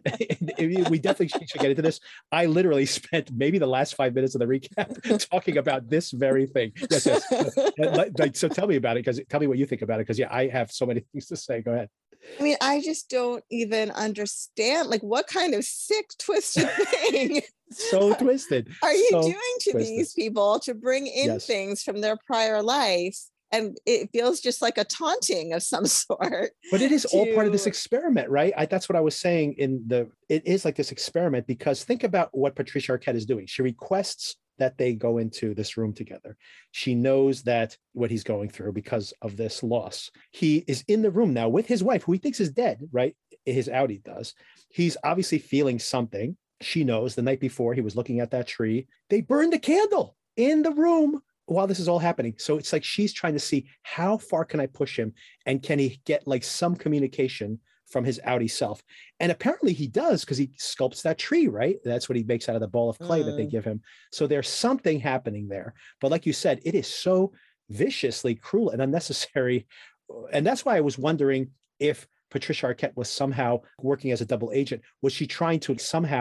Speaker 1: we definitely should get into this. I literally spent maybe the last five minutes of the recap talking about this very thing. Yes, yes. like, like, so tell me about it, because tell me what you think about it, because yeah, I have so many things to say. Go ahead.
Speaker 9: I mean, I just don't even understand, like, what kind of sick, twisted thing
Speaker 1: so twisted
Speaker 9: are you
Speaker 1: so
Speaker 9: doing to
Speaker 1: twisted.
Speaker 9: these people to bring in
Speaker 1: yes.
Speaker 9: things from their prior life? And it feels just like a taunting of some sort.
Speaker 1: But it is
Speaker 9: to...
Speaker 1: all part of this experiment, right? I, that's what I was saying in the, it is like this experiment, because think about what Patricia Arquette is doing. She requests that they go into this room together. She knows that what he's going through because of this loss. He is in the room now with his wife, who he thinks is dead, right? His Audi does. He's obviously feeling something. She knows the night before he was looking at that tree. They burned the candle in the room while this is all happening. So it's like she's trying to see, how far can I push him? And can he get like some communication from his Audi self? And apparently he does, because he sculpts that tree, right? That's what he makes out of the ball of clay mm. that they give him. So there's something happening there. But like you said, it is so viciously cruel and unnecessary. And that's why I was wondering if Patricia Arquette was somehow working as a double agent. Was she trying to somehow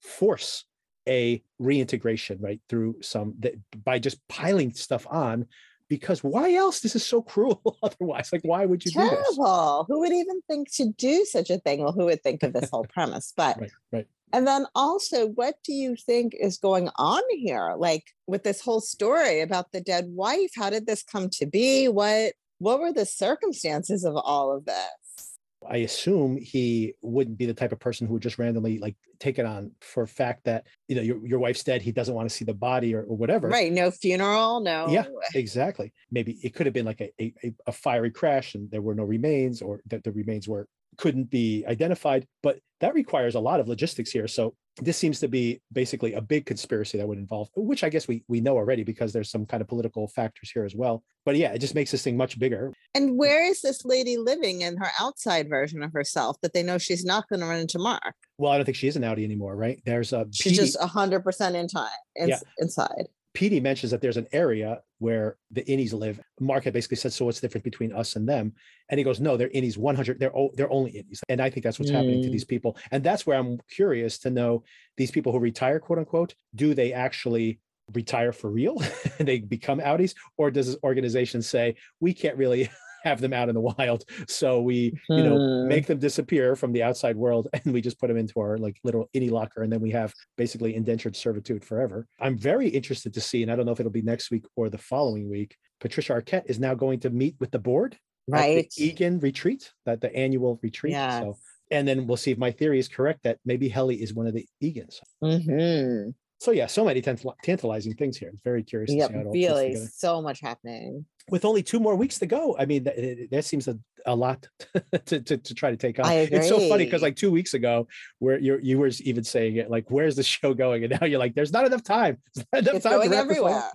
Speaker 1: force a reintegration, right, through some that by just piling stuff on. Because why else? This is so cruel. Otherwise, like, why would you do this?
Speaker 9: Terrible. Who would even think to do such a thing? Well, who would think of this whole premise? But
Speaker 1: right, right.
Speaker 9: And then also, what do you think is going on here? Like with this whole story about the dead wife, how did this come to be? What what were the circumstances of all of this?
Speaker 1: I assume he wouldn't be the type of person who would just randomly like take it on for a fact that, you know, your, your wife's dead. He doesn't want to see the body or, or whatever.
Speaker 9: Right. No funeral. No.
Speaker 1: Yeah, exactly. Maybe it could have been like a, a, a fiery crash and there were no remains, or that the remains were couldn't be identified, but that requires a lot of logistics here. So this seems to be basically a big conspiracy that would involve, which I guess we we know already because there's some kind of political factors here as well. But yeah, it just makes this thing much bigger.
Speaker 9: And where is this lady living in her outside version of herself that they know she's not going to run into Mark?
Speaker 1: Well, I don't think she is an Audi anymore, right? There's a
Speaker 9: she's Petey, just one hundred percent in time, in, yeah. inside.
Speaker 1: Petey mentions that there's an area where the innies live. Mark had basically said, so what's the difference between us and them? And he goes, no, they're innies one hundred. They're, they're only innies. And I think that's what's mm. happening to these people. And that's where I'm curious to know, these people who retire, quote unquote, do they actually retire for real and they become Audis? Or does this organization say, we can't really have them out in the wild, so we hmm. you know make them disappear from the outside world, and we just put them into our like little innie locker, and then we have basically indentured servitude forever. I'm very interested to see, and I don't know if it'll be next week or the following week, Patricia Arquette is now going to meet with the board
Speaker 9: right
Speaker 1: at the Egan retreat, that the annual retreat.
Speaker 9: Yes.
Speaker 1: So and then we'll see if my theory is correct that maybe Helly is one of the Egans.
Speaker 9: Mm-hmm.
Speaker 1: So yeah, so many tant- tantalizing things here. I'm very curious to
Speaker 9: yep,
Speaker 1: see how it all
Speaker 9: really
Speaker 1: fits together.
Speaker 9: So much happening.
Speaker 1: With only two more weeks to go, I mean, that, that seems a, a lot to, to to try to take on.
Speaker 9: I agree.
Speaker 1: It's so funny because like two weeks ago, where you you were even saying it, like, where's the show going? And now you're like, there's not enough time. There's not enough
Speaker 9: it's
Speaker 1: time
Speaker 9: going
Speaker 1: to
Speaker 9: everywhere.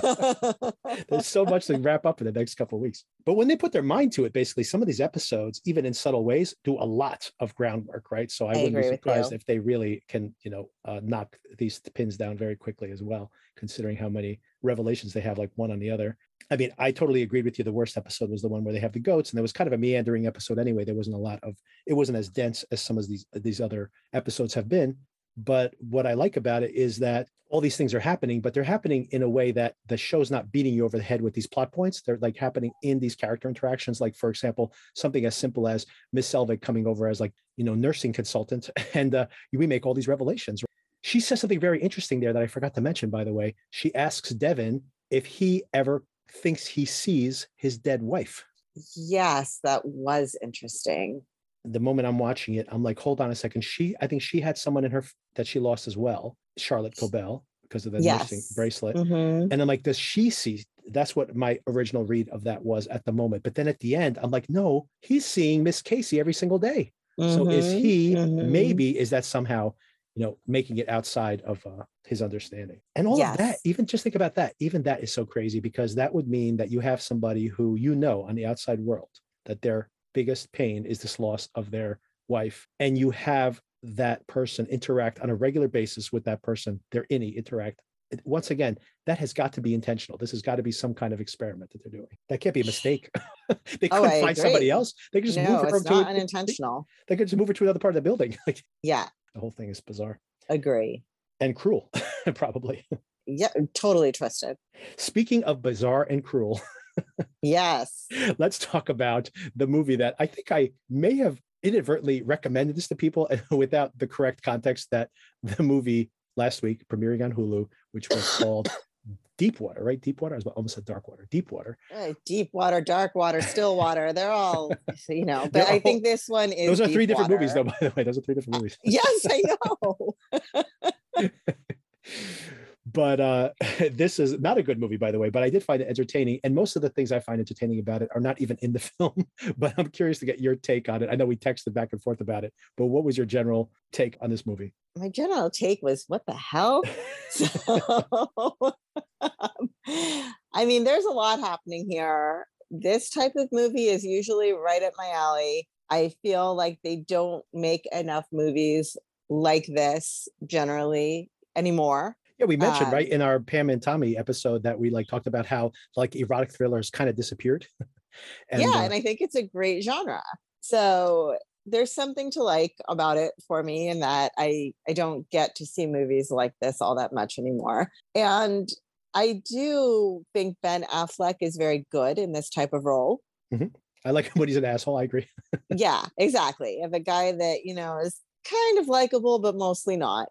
Speaker 1: There's so much to wrap up in the next couple of weeks. But when they put their mind to it, basically, some of these episodes, even in subtle ways, do a lot of groundwork, right? So I, I wouldn't be surprised if they really can, you know, uh, knock these pins down very quickly as well, considering how many revelations they have, like one on the other. I mean, I totally agreed with you. The worst episode was the one where they have the goats, and there was kind of a meandering episode anyway. There wasn't a lot of, it wasn't as dense as some of these these other episodes have been. But what I like about it is that all these things are happening, but they're happening in a way that the show's not beating you over the head with these plot points. They're like happening in these character interactions. Like, for example, something as simple as Miss Selvig coming over as like, you know, nursing consultant, and uh, we make all these revelations. She says something very interesting there that I forgot to mention, by the way. She asks Devin if he ever thinks he sees his dead wife.
Speaker 9: Yes, that was interesting.
Speaker 1: The moment I'm watching it, I'm like, hold on a second. She, I think she had someone in her that she lost as well, Charlotte Cobell, because of the yes. nursing bracelet.
Speaker 9: Mm-hmm.
Speaker 1: And I'm like, does she see? That's what my original read of that was at the moment. But then at the end, I'm like, no, he's seeing Miss Casey every single day. Mm-hmm. So is he, mm-hmm. maybe, is that somehow, you know, making it outside of uh, his understanding? And all yes. of that, even just think about that, even that is so crazy, because that would mean that you have somebody who, you know, on the outside world, that their biggest pain is this loss of their wife. And you have that person interact on a regular basis with that person, their innie interact. Once again, that has got to be intentional. This has got to be some kind of experiment that they're doing. That can't be a mistake. They couldn't
Speaker 9: oh,
Speaker 1: find
Speaker 9: agree.
Speaker 1: somebody else. They could just
Speaker 9: no,
Speaker 1: move her
Speaker 9: it's
Speaker 1: to
Speaker 9: not
Speaker 1: a,
Speaker 9: unintentional.
Speaker 1: They, they could just move her to another part of the building. Like,
Speaker 9: yeah.
Speaker 1: The whole thing is bizarre.
Speaker 9: Agree.
Speaker 1: And cruel, probably.
Speaker 9: Yeah, totally twisted.
Speaker 1: Speaking of bizarre and cruel.
Speaker 9: Yes.
Speaker 1: Let's talk about the movie that I think I may have inadvertently recommended this to people without the correct context, that the movie last week premiering on Hulu, which was called Deepwater, right? Deepwater, I was almost said Darkwater. Deepwater.
Speaker 9: Uh, Deepwater, Darkwater, Stillwater. They're all, you know, but I think this one is.
Speaker 1: Those are three different
Speaker 9: water.
Speaker 1: movies, though, by the way. Those are three different movies.
Speaker 9: Yes, I know.
Speaker 1: But uh, this is not a good movie, by the way, but I did find it entertaining. And most of the things I find entertaining about it are not even in the film, but I'm curious to get your take on it. I know we texted back and forth about it, but what was your general take on this movie?
Speaker 9: My general take was, what the hell? So, I mean, there's a lot happening here. This type of movie is usually right up my alley. I feel like they don't make enough movies like this generally anymore.
Speaker 1: Yeah, we mentioned,
Speaker 9: um,
Speaker 1: right, in our Pam and Tommy episode that we like talked about how like erotic thrillers kind of disappeared.
Speaker 9: and, yeah, uh, and I think it's a great genre. So there's something to like about it for me in that I I don't get to see movies like this all that much anymore. And I do think Ben Affleck is very good in this type of role.
Speaker 1: Mm-hmm. I like him when he's an asshole. I agree.
Speaker 9: Yeah, exactly. Of a guy that, you know, is kind of likable, but mostly not.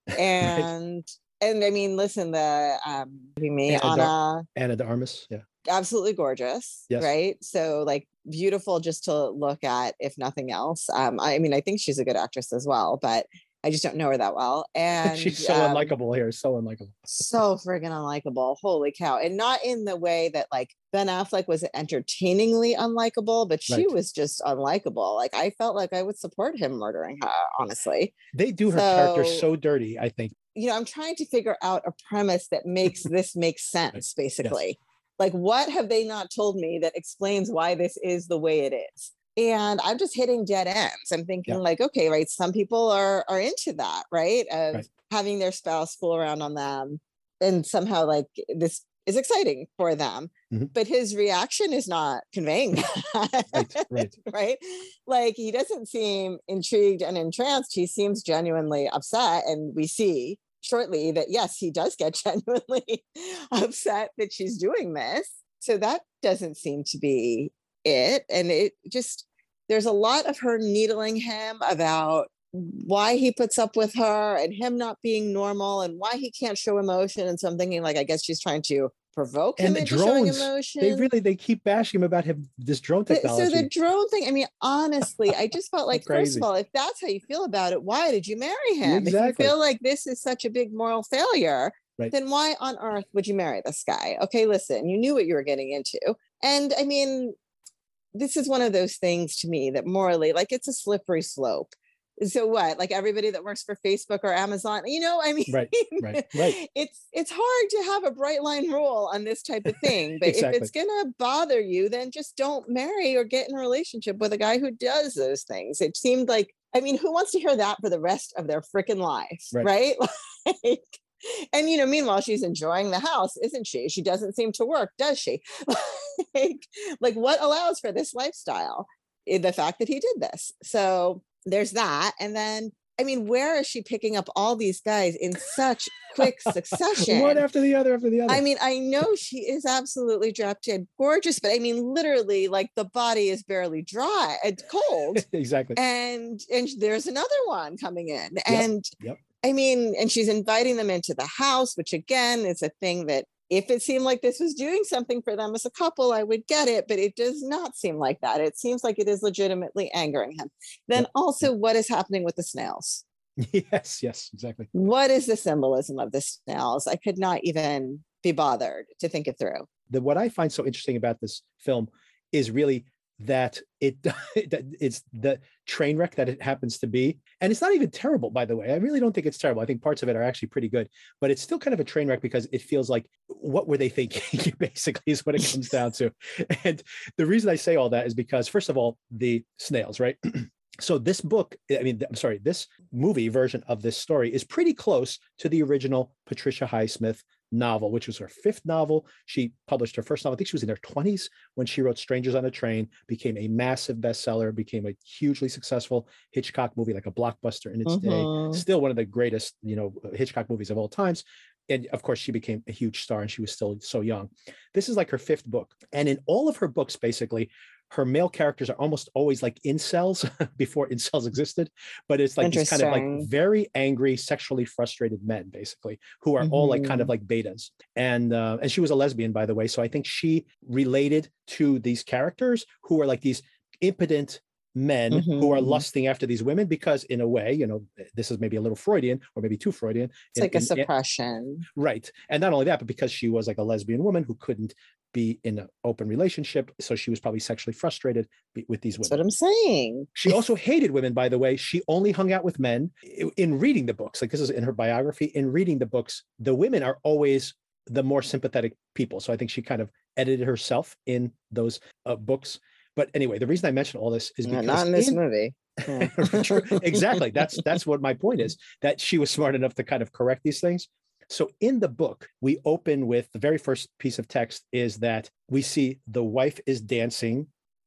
Speaker 9: And right. and I mean, listen, the um me
Speaker 1: Anna,
Speaker 9: Anna
Speaker 1: Dar- Anna de Armas, yeah,
Speaker 9: absolutely gorgeous. Yes. Right. So like beautiful just to look at, if nothing else. Um, I mean, I think she's a good actress as well, but I just don't know her that well. And
Speaker 1: she's so um, unlikable here, so unlikable.
Speaker 9: So friggin' unlikable. Holy cow. And not in the way that like Ben Affleck was entertainingly unlikable, but she right. was just unlikable. Like I felt like I would support him murdering her, honestly.
Speaker 1: They do her so, character so dirty, I think.
Speaker 9: You know, I'm trying to figure out a premise that makes this make sense, right. basically. Yes. Like, what have they not told me that explains why this is the way it is? And I'm just hitting dead ends. I'm thinking yeah. like, okay, right. Some people are are into that, right? Of right. having their spouse fool around on them. And somehow like this is exciting for them. Mm-hmm. But his reaction is not conveying that. Right, right. right. Like he doesn't seem intrigued and entranced. He seems genuinely upset. And we see shortly that yes, he does get genuinely upset that she's doing this. So that doesn't seem to be it. And it just, there's a lot of her needling him about why he puts up with her and him not being normal and why he can't show emotion. And so I'm thinking like, I guess she's trying to provoke him
Speaker 1: and the
Speaker 9: into
Speaker 1: drones,
Speaker 9: showing emotion.
Speaker 1: They really, they keep bashing him about him, this drone technology.
Speaker 9: So the drone thing, I mean, honestly, I just felt like, first of all, if that's how you feel about it, why did you marry him?
Speaker 1: Exactly.
Speaker 9: If you feel like this is such a big moral failure, right. then why on earth would you marry this guy? Okay, listen, you knew what you were getting into. And I mean, this is one of those things to me that morally, like it's a slippery slope. So what, like everybody that works for Facebook or Amazon, you know, I mean,
Speaker 1: right, right, right.
Speaker 9: it's, it's hard to have a bright line rule on this type of thing, but exactly. if it's going to bother you, then just don't marry or get in a relationship with a guy who does those things. It seemed like, I mean, who wants to hear that for the rest of their freaking life? Right. right? Like, and, you know, meanwhile, she's enjoying the house, isn't she? She doesn't seem to work, does she? like, like, what allows for this lifestyle? The fact that he did this. So there's that. And then, I mean, where is she picking up all these guys in such quick succession?
Speaker 1: One after the other after the other.
Speaker 9: I mean, I know she is absolutely drop dead gorgeous, but I mean, literally, like the body is barely dry and cold.
Speaker 1: Exactly.
Speaker 9: And and there's another one coming in.
Speaker 1: Yep.
Speaker 9: And
Speaker 1: Yep.
Speaker 9: I mean, and she's inviting them into the house, which again is a thing that if it seemed like this was doing something for them as a couple, I would get it, but it does not seem like that. It seems like it is legitimately angering him. Then yep. also, what is happening with the snails?
Speaker 1: Yes, yes, exactly.
Speaker 9: What is the symbolism of the snails? I could not even be bothered to think it through.
Speaker 1: The, what I find so interesting about this film is really that it that it's the train wreck that it happens to be. And it's not even terrible, by the way. I really don't think it's terrible. I think parts of it are actually pretty good, but it's still kind of a train wreck because it feels like, what were they thinking? Basically is what it comes down to. And the reason I say all that is because, first of all, the snails, right? So this book, I mean, I'm sorry, this movie version of this story is pretty close to the original Patricia Highsmith novel, which was her fifth novel. She published her first novel, I think she was in her twenties when she wrote Strangers on a Train, became a massive bestseller, became a hugely successful Hitchcock movie, like a blockbuster in its mm-hmm. day. Still one of the greatest, you know, Hitchcock movies of all times. And of course, she became a huge star and she was still so young. This is like her fifth book. And in all of her books, basically, her male characters are almost always like incels before incels existed, but it's like these kind of like very angry, sexually frustrated men, basically, who are mm-hmm. all like kind of like betas. And uh, and she was a lesbian, by the way. So I think she related to these characters who are like these impotent men mm-hmm. who are lusting after these women because, in a way, you know, this is maybe a little Freudian or maybe too Freudian.
Speaker 9: It's in, like a in, suppression.
Speaker 1: In, right. And not only that, but because she was like a lesbian woman who couldn't be in an open relationship. So she was probably sexually frustrated with these women.
Speaker 9: That's what I'm saying.
Speaker 1: She also hated women, by the way. She only hung out with men. In reading the books, like this is in her biography, in reading the books, the women are always the more sympathetic people. So I think she kind of edited herself in those uh, books. But anyway, the reason I mention all this is because
Speaker 9: not in this in, movie. Yeah.
Speaker 1: Exactly. That's that's what my point is, that she was smart enough to kind of correct these things. So in the book, we open with the very first piece of text is that we see the wife is dancing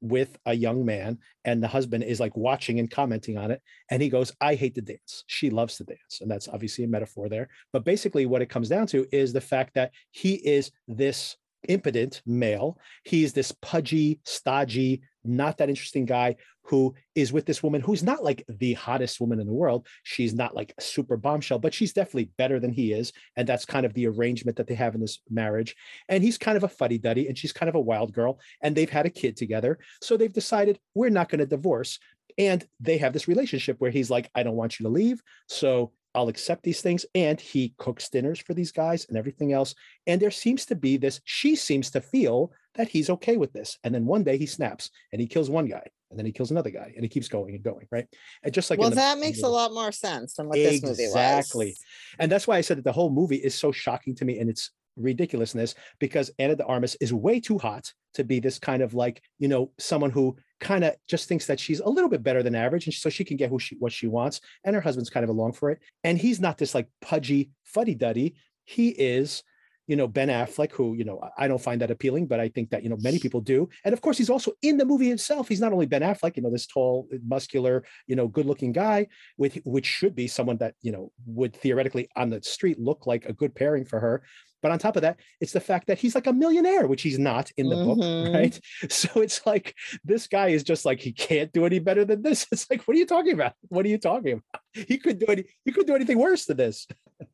Speaker 1: with a young man, and the husband is like watching and commenting on it. And he goes, I hate to dance. She loves to dance. And that's obviously a metaphor there. But basically what it comes down to is the fact that he is this impotent male. He's this pudgy, stodgy, not that interesting guy who is with this woman who's not like the hottest woman in the world. She's not like a super bombshell, but she's definitely better than he is. And that's kind of the arrangement that they have in this marriage. And he's kind of a fuddy-duddy, and she's kind of a wild girl, and they've had a kid together. So they've decided we're not going to divorce. And they have this relationship where he's like, I don't want you to leave, so I'll accept these things. And he cooks dinners for these guys and everything else. And there seems to be this, she seems to feel that he's okay with this. And then one day he snaps and he kills one guy, and then he kills another guy, and he keeps going and going, right? And just like
Speaker 9: well,
Speaker 1: the,
Speaker 9: that makes a lot more sense than what
Speaker 1: exactly.
Speaker 9: this movie was.
Speaker 1: Exactly. And that's why I said that the whole movie is so shocking to me, and it's ridiculousness, because Anna de Armas is way too hot to be this kind of like, you know, someone who kind of just thinks that she's a little bit better than average, and so she can get who she what she wants, and her husband's kind of along for it. And he's not this like pudgy fuddy-duddy. He is, you know, Ben Affleck, who, you know, I don't find that appealing, but I think that, you know, many people do. And of course, he's also in the movie himself. He's not only Ben Affleck, you know, this tall, muscular, you know, good-looking guy, with which should be someone that, you know, would theoretically on the street look like a good pairing for her. But on top of that, it's the fact that he's like a millionaire, which he's not in the
Speaker 9: Mhm.
Speaker 1: book, right? So it's like, this guy is just like, he can't do any better than this. It's like, what are you talking about? What are you talking about? He could do any, he could do anything worse than this.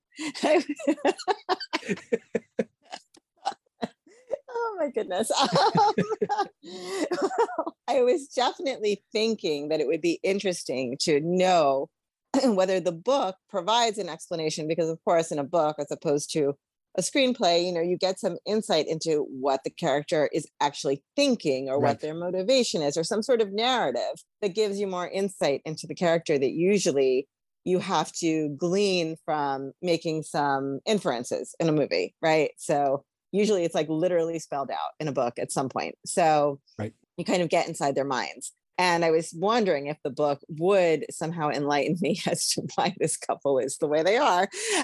Speaker 9: Oh my goodness. Um, I was definitely thinking that it would be interesting to know whether the book provides an explanation, because of course in a book, as opposed to a screenplay, you know, you get some insight into what the character is actually thinking, or
Speaker 1: Right.
Speaker 9: what their motivation is, or some sort of narrative that gives you more insight into the character that usually you have to glean from making some inferences in a movie, right? So usually it's like literally spelled out in a book at some point. So
Speaker 1: Right.
Speaker 9: you kind of get inside their minds. And I was wondering if the book would somehow enlighten me as to why this couple is the way they are.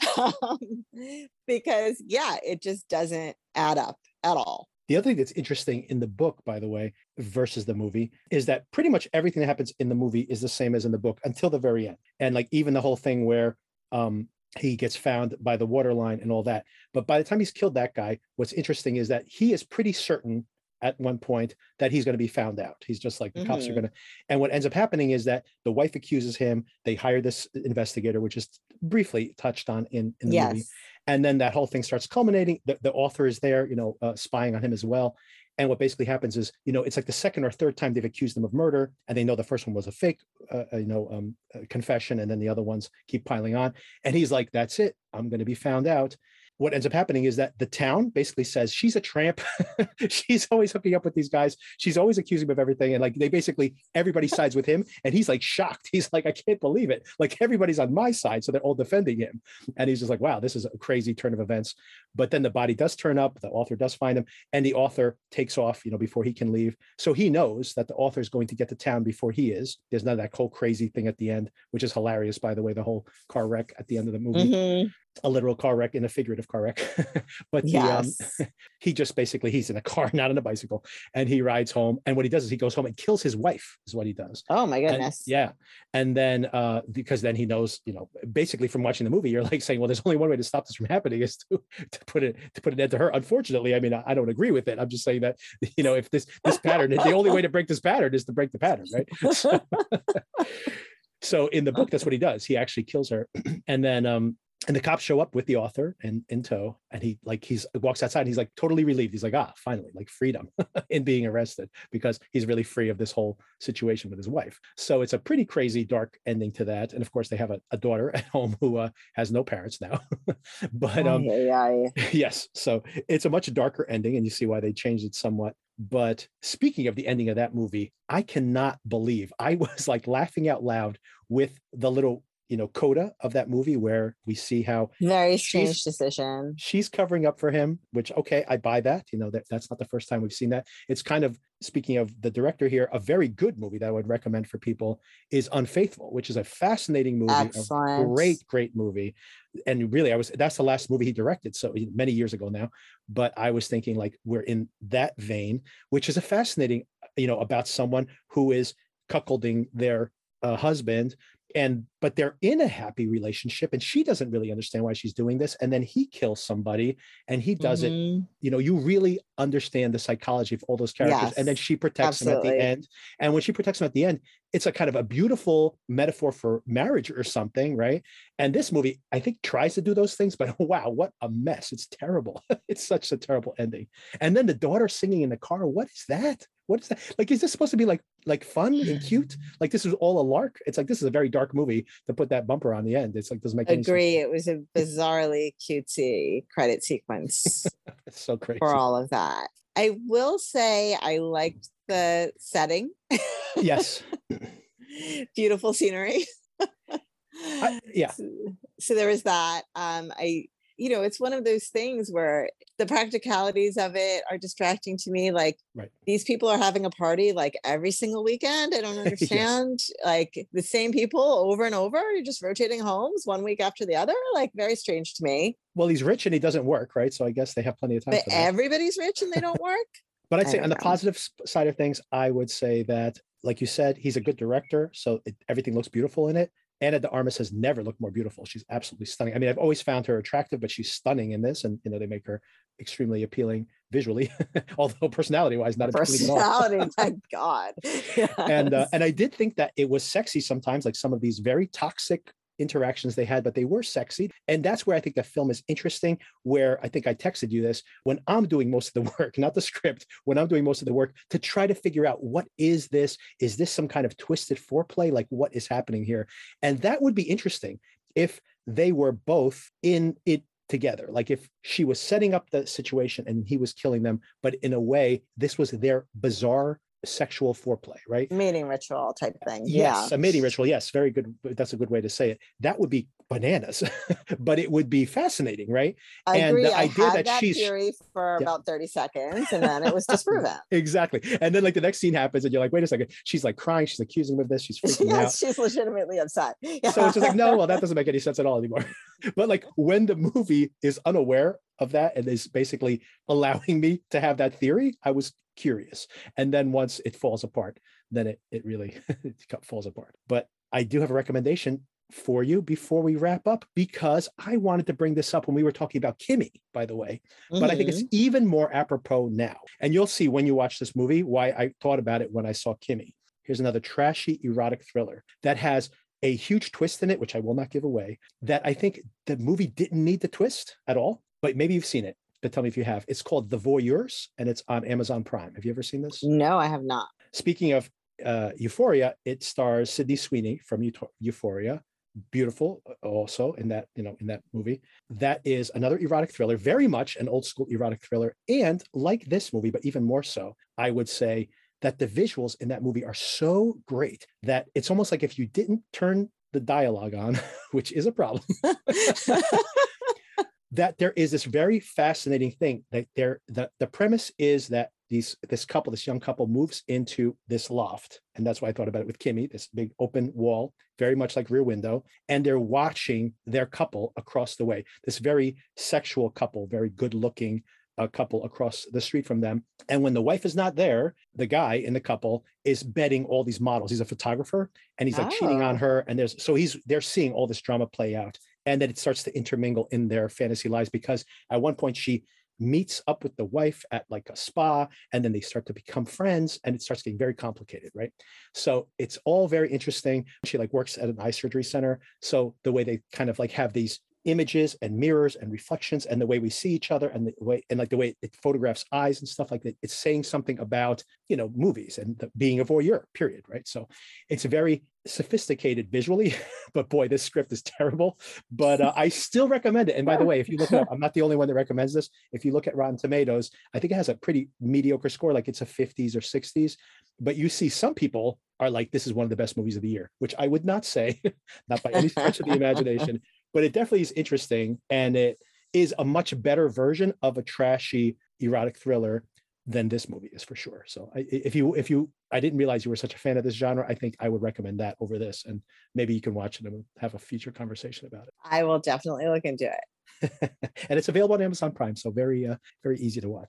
Speaker 9: Um, because, yeah, it just doesn't add up at all.
Speaker 1: The other thing that's interesting in the book, by the way, versus the movie, is that pretty much everything that happens in the movie is the same as in the book until the very end. And like even the whole thing where um, he gets found by the waterline and all that. But by the time he's killed that guy, what's interesting is that he is pretty certain at one point that he's going to be found out. He's just like, the mm-hmm. cops are going to, and what ends up happening is that the wife accuses him. They hire this investigator, which is briefly touched on in, in the
Speaker 9: yes.
Speaker 1: movie. And then that whole thing starts culminating. The, the author is there, you know, uh, spying on him as well. And what basically happens is, you know, it's like the second or third time they've accused him of murder, and they know the first one was a fake, uh, you know, um, uh, confession, and then the other ones keep piling on. And he's like, that's it. I'm going to be found out. What ends up happening is that the town basically says she's a tramp. She's always hooking up with these guys. She's always accusing him of everything. And like, they basically, everybody sides with him. And he's like shocked. He's like, I can't believe it. Like everybody's on my side. So they're all defending him. And he's just like, wow, this is a crazy turn of events. But then the body does turn up. The author does find him, and the author takes off, you know, before he can leave. So he knows that the author is going to get to town before he is. There's none of that whole crazy thing at the end, which is hilarious, by the way, the whole car wreck at the end of the movie. Mm-hmm. A literal car wreck and a figurative car wreck. But the,
Speaker 9: yes.
Speaker 1: um, he just basically, he's in a car, not on a bicycle, and he rides home. And what he does is he goes home and kills his wife, is what he does.
Speaker 9: Oh my goodness.
Speaker 1: And, yeah. And then, uh, because then he knows, you know, basically from watching the movie, you're like saying, well, there's only one way to stop this from happening is to, to put it, to put an end to her. Unfortunately, I mean, I, I don't agree with it. I'm just saying that, you know, if this, this pattern, the only way to break this pattern is to break the pattern, right? So, so in the book, that's what he does. He actually kills her. And then, um, and the cops show up with the author and in tow, and he like he's walks outside and he's like totally relieved. He's like, ah, finally, like freedom in being arrested, because he's really free of this whole situation with his wife. So it's a pretty crazy, dark ending to that. And of course, they have a, a daughter at home who uh, has no parents now. But um,
Speaker 9: yeah, yeah, yeah.
Speaker 1: yes, so it's a much darker ending, and you see why they changed it somewhat. But speaking of the ending of that movie, I cannot believe I was like laughing out loud with the little, you know, coda of that movie where we see how
Speaker 9: very strange decision.
Speaker 1: She's covering up for him, which, okay, I buy that. You know, that that's not the first time we've seen that. It's kind of, speaking of the director here, a very good movie that I would recommend for people is Unfaithful, which is a fascinating movie,
Speaker 9: Excellent.
Speaker 1: a great, great movie. And really, I was, that's the last movie he directed, so many years ago now. But I was thinking like, we're in that vein, which is a fascinating you know, about someone who is cuckolding their uh, husband. And but they're in a happy relationship, and she doesn't really understand why she's doing this. And then he kills somebody, and he does
Speaker 9: Mhm.
Speaker 1: it. You know, you really understand the psychology of all those characters. And then
Speaker 9: Yes,
Speaker 1: she protects him at the
Speaker 9: absolutely.
Speaker 1: end. And when she protects him at the end, it's a kind of a beautiful metaphor for marriage or something, right? And this movie, I think, tries to do those things, but wow, what a mess. It's terrible. It's such a terrible ending. And then the daughter singing in the car. What is that? What is that? Like, is this supposed to be like like fun and cute? Like this is all a lark? It's like, this is a very dark movie to put that bumper on the end. It's like, doesn't make any sense.
Speaker 9: Agree. It was a bizarrely cutesy credit sequence
Speaker 1: It's so crazy.
Speaker 9: for all of that. I will say I liked the setting.
Speaker 1: Yes.
Speaker 9: Beautiful scenery.
Speaker 1: I, yeah.
Speaker 9: So, so there was that. Um, I, you know, it's one of those things where the practicalities of it are distracting to me. Like
Speaker 1: Right.
Speaker 9: these people are having a party like every single weekend. I don't
Speaker 1: Yes.
Speaker 9: understand. Like the same people over and over. You're just rotating homes one week after the other. Like very strange to me.
Speaker 1: Well, he's rich and he doesn't work, right? So I guess they have plenty of time
Speaker 9: But
Speaker 1: for that.
Speaker 9: everybody's rich and they don't work.
Speaker 1: But I'd
Speaker 9: I
Speaker 1: say
Speaker 9: don't
Speaker 1: on the
Speaker 9: know.
Speaker 1: positive s- side of things, I would say that, like you said, he's a good director. So it, everything looks beautiful in it. Anna de Armas has never looked more beautiful. She's absolutely stunning. I mean, I've always found her attractive, but she's stunning in this. And, you know, they make her extremely appealing visually, although personality wise, not appealing at all.
Speaker 9: Personality, my God.
Speaker 1: And, uh,
Speaker 9: Yes.
Speaker 1: and I did think that it was sexy sometimes, like some of these very toxic interactions they had, but they were sexy. And that's where I think the film is interesting, where I think I texted you this, when I'm doing most of the work, not the script, when I'm doing most of the work to try to figure out, what is this? Is this some kind of twisted foreplay? Like, what is happening here? And that would be interesting if they were both in it together. Like if she was setting up the situation and he was killing them, but in a way, this was their bizarre sexual foreplay, right?
Speaker 9: Mating ritual type thing.
Speaker 1: Yes,
Speaker 9: Yeah.
Speaker 1: a mating ritual. Yes, very good. That's a good way to say it. That would be bananas, but it would be fascinating, right?
Speaker 9: I
Speaker 1: And
Speaker 9: agree.
Speaker 1: the
Speaker 9: I
Speaker 1: idea
Speaker 9: had
Speaker 1: that
Speaker 9: that
Speaker 1: she's-
Speaker 9: theory for
Speaker 1: Yeah.
Speaker 9: about thirty seconds and then it was disproven.
Speaker 1: Exactly. And then like the next scene happens and you're like, wait a second. She's like crying. She's accusing him of this. She's freaking out.
Speaker 9: Yes, she's legitimately upset.
Speaker 1: So it's just like, no, well, that doesn't make any sense at all anymore. But like when the movie is unaware of that and is basically allowing me to have that theory, I was curious. And then once it falls apart, then it, it really it falls apart. But I do have a recommendation for you before we wrap up, because I wanted to bring this up when we were talking about Kimmy, by the way, but I think it's
Speaker 9: Mhm.
Speaker 1: even more apropos now. And you'll see when you watch this movie why I thought about it when I saw Kimmy. Here's another trashy erotic thriller that has a huge twist in it, which I will not give away, that I think the movie didn't need the twist at all, but maybe you've seen it. But tell me if you have. It's called The Voyeurs, and it's on Amazon Prime. Have you ever seen this?
Speaker 9: No, I have not.
Speaker 1: Speaking of uh, Euphoria, it stars Sydney Sweeney from Euph- Euphoria. Beautiful, also in that you know in that movie. That is another erotic thriller, very much an old school erotic thriller, and like this movie, but even more so, I would say that the visuals in that movie are so great that it's almost like if you didn't turn the dialogue on, which is a problem. That there is this very fascinating thing that there the, the premise is that these this couple, this young couple moves into this loft. And that's why I thought about it with Kimmy, this big open wall, very much like Rear Window. And they're watching their couple across the way, this very sexual couple, very good looking uh, couple across the street from them. And when the wife is not there, the guy in the couple is betting all these models. He's a photographer and he's like cheating on
Speaker 9: Oh.
Speaker 1: her. And there's so he's they're seeing all this drama play out. And then it starts to intermingle in their fantasy lives, because at one point she meets up with the wife at like a spa, and then they start to become friends, and it starts getting very complicated, right? So it's all very interesting. She like works at an eye surgery center. So the way they kind of like have these images and mirrors and reflections, and the way we see each other, and the way and like the way it photographs eyes and stuff like that, it's saying something about, you know, movies and the, being a voyeur, period, right? So it's very sophisticated visually, but boy, this script is terrible. But uh, I still recommend it. And by the way, if you look it up, I'm not the only one that recommends this. If you look at Rotten Tomatoes, I think it has a pretty mediocre score, like it's a fifties or sixties. But you see some people are like, this is one of the best movies of the year, which I would not say, not by any stretch of the imagination. But it definitely is interesting, and it is a much better version of a trashy erotic thriller than this movie is, for sure. So I, if you if you I didn't realize you were such a fan of this genre, I think I would recommend that over this, and maybe you can watch it and have a future conversation about
Speaker 9: I will definitely look into it.
Speaker 1: it. And it's available on Amazon Prime, so very uh, very easy to watch.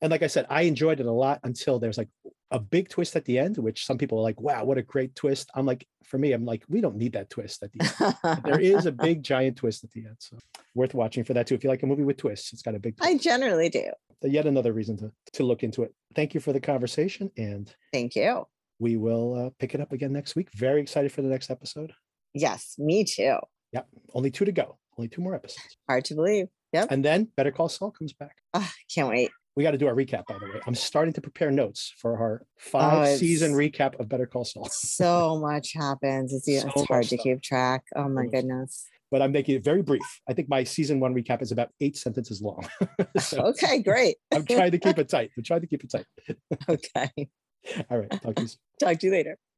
Speaker 1: And like I said, I enjoyed it a lot until there's like a big twist at the end, which some people are like, wow, what a great twist. I'm like, for me, I'm like, we don't need that twist at the end. But there is a big giant twist at the end. So worth watching for that too. If you like a movie with twists, it's got a big twist.
Speaker 9: I generally do.
Speaker 1: Yet another reason to, to look into it. Thank you for the conversation. And
Speaker 9: thank you.
Speaker 1: We will uh, pick it up again next week. Very excited for the next episode.
Speaker 9: Yes, me too.
Speaker 1: Yep. Only two to go. Only two more episodes.
Speaker 9: Hard to believe. Yep.
Speaker 1: And then Better Call Saul comes back.
Speaker 9: Oh, can't wait.
Speaker 1: We got to do our recap, by the way. I'm starting to prepare notes for our five
Speaker 9: oh,
Speaker 1: season recap of Better Call Saul.
Speaker 9: So much happens. It's, so it's hard to stuff. keep track. Oh my goodness.
Speaker 1: But I'm making it very brief. I think my season one recap is about eight sentences long.
Speaker 9: So okay, great.
Speaker 1: I'm trying to keep it tight. I'm trying to keep it tight.
Speaker 9: Okay.
Speaker 1: All right. Talk to you soon.
Speaker 9: Talk to you later.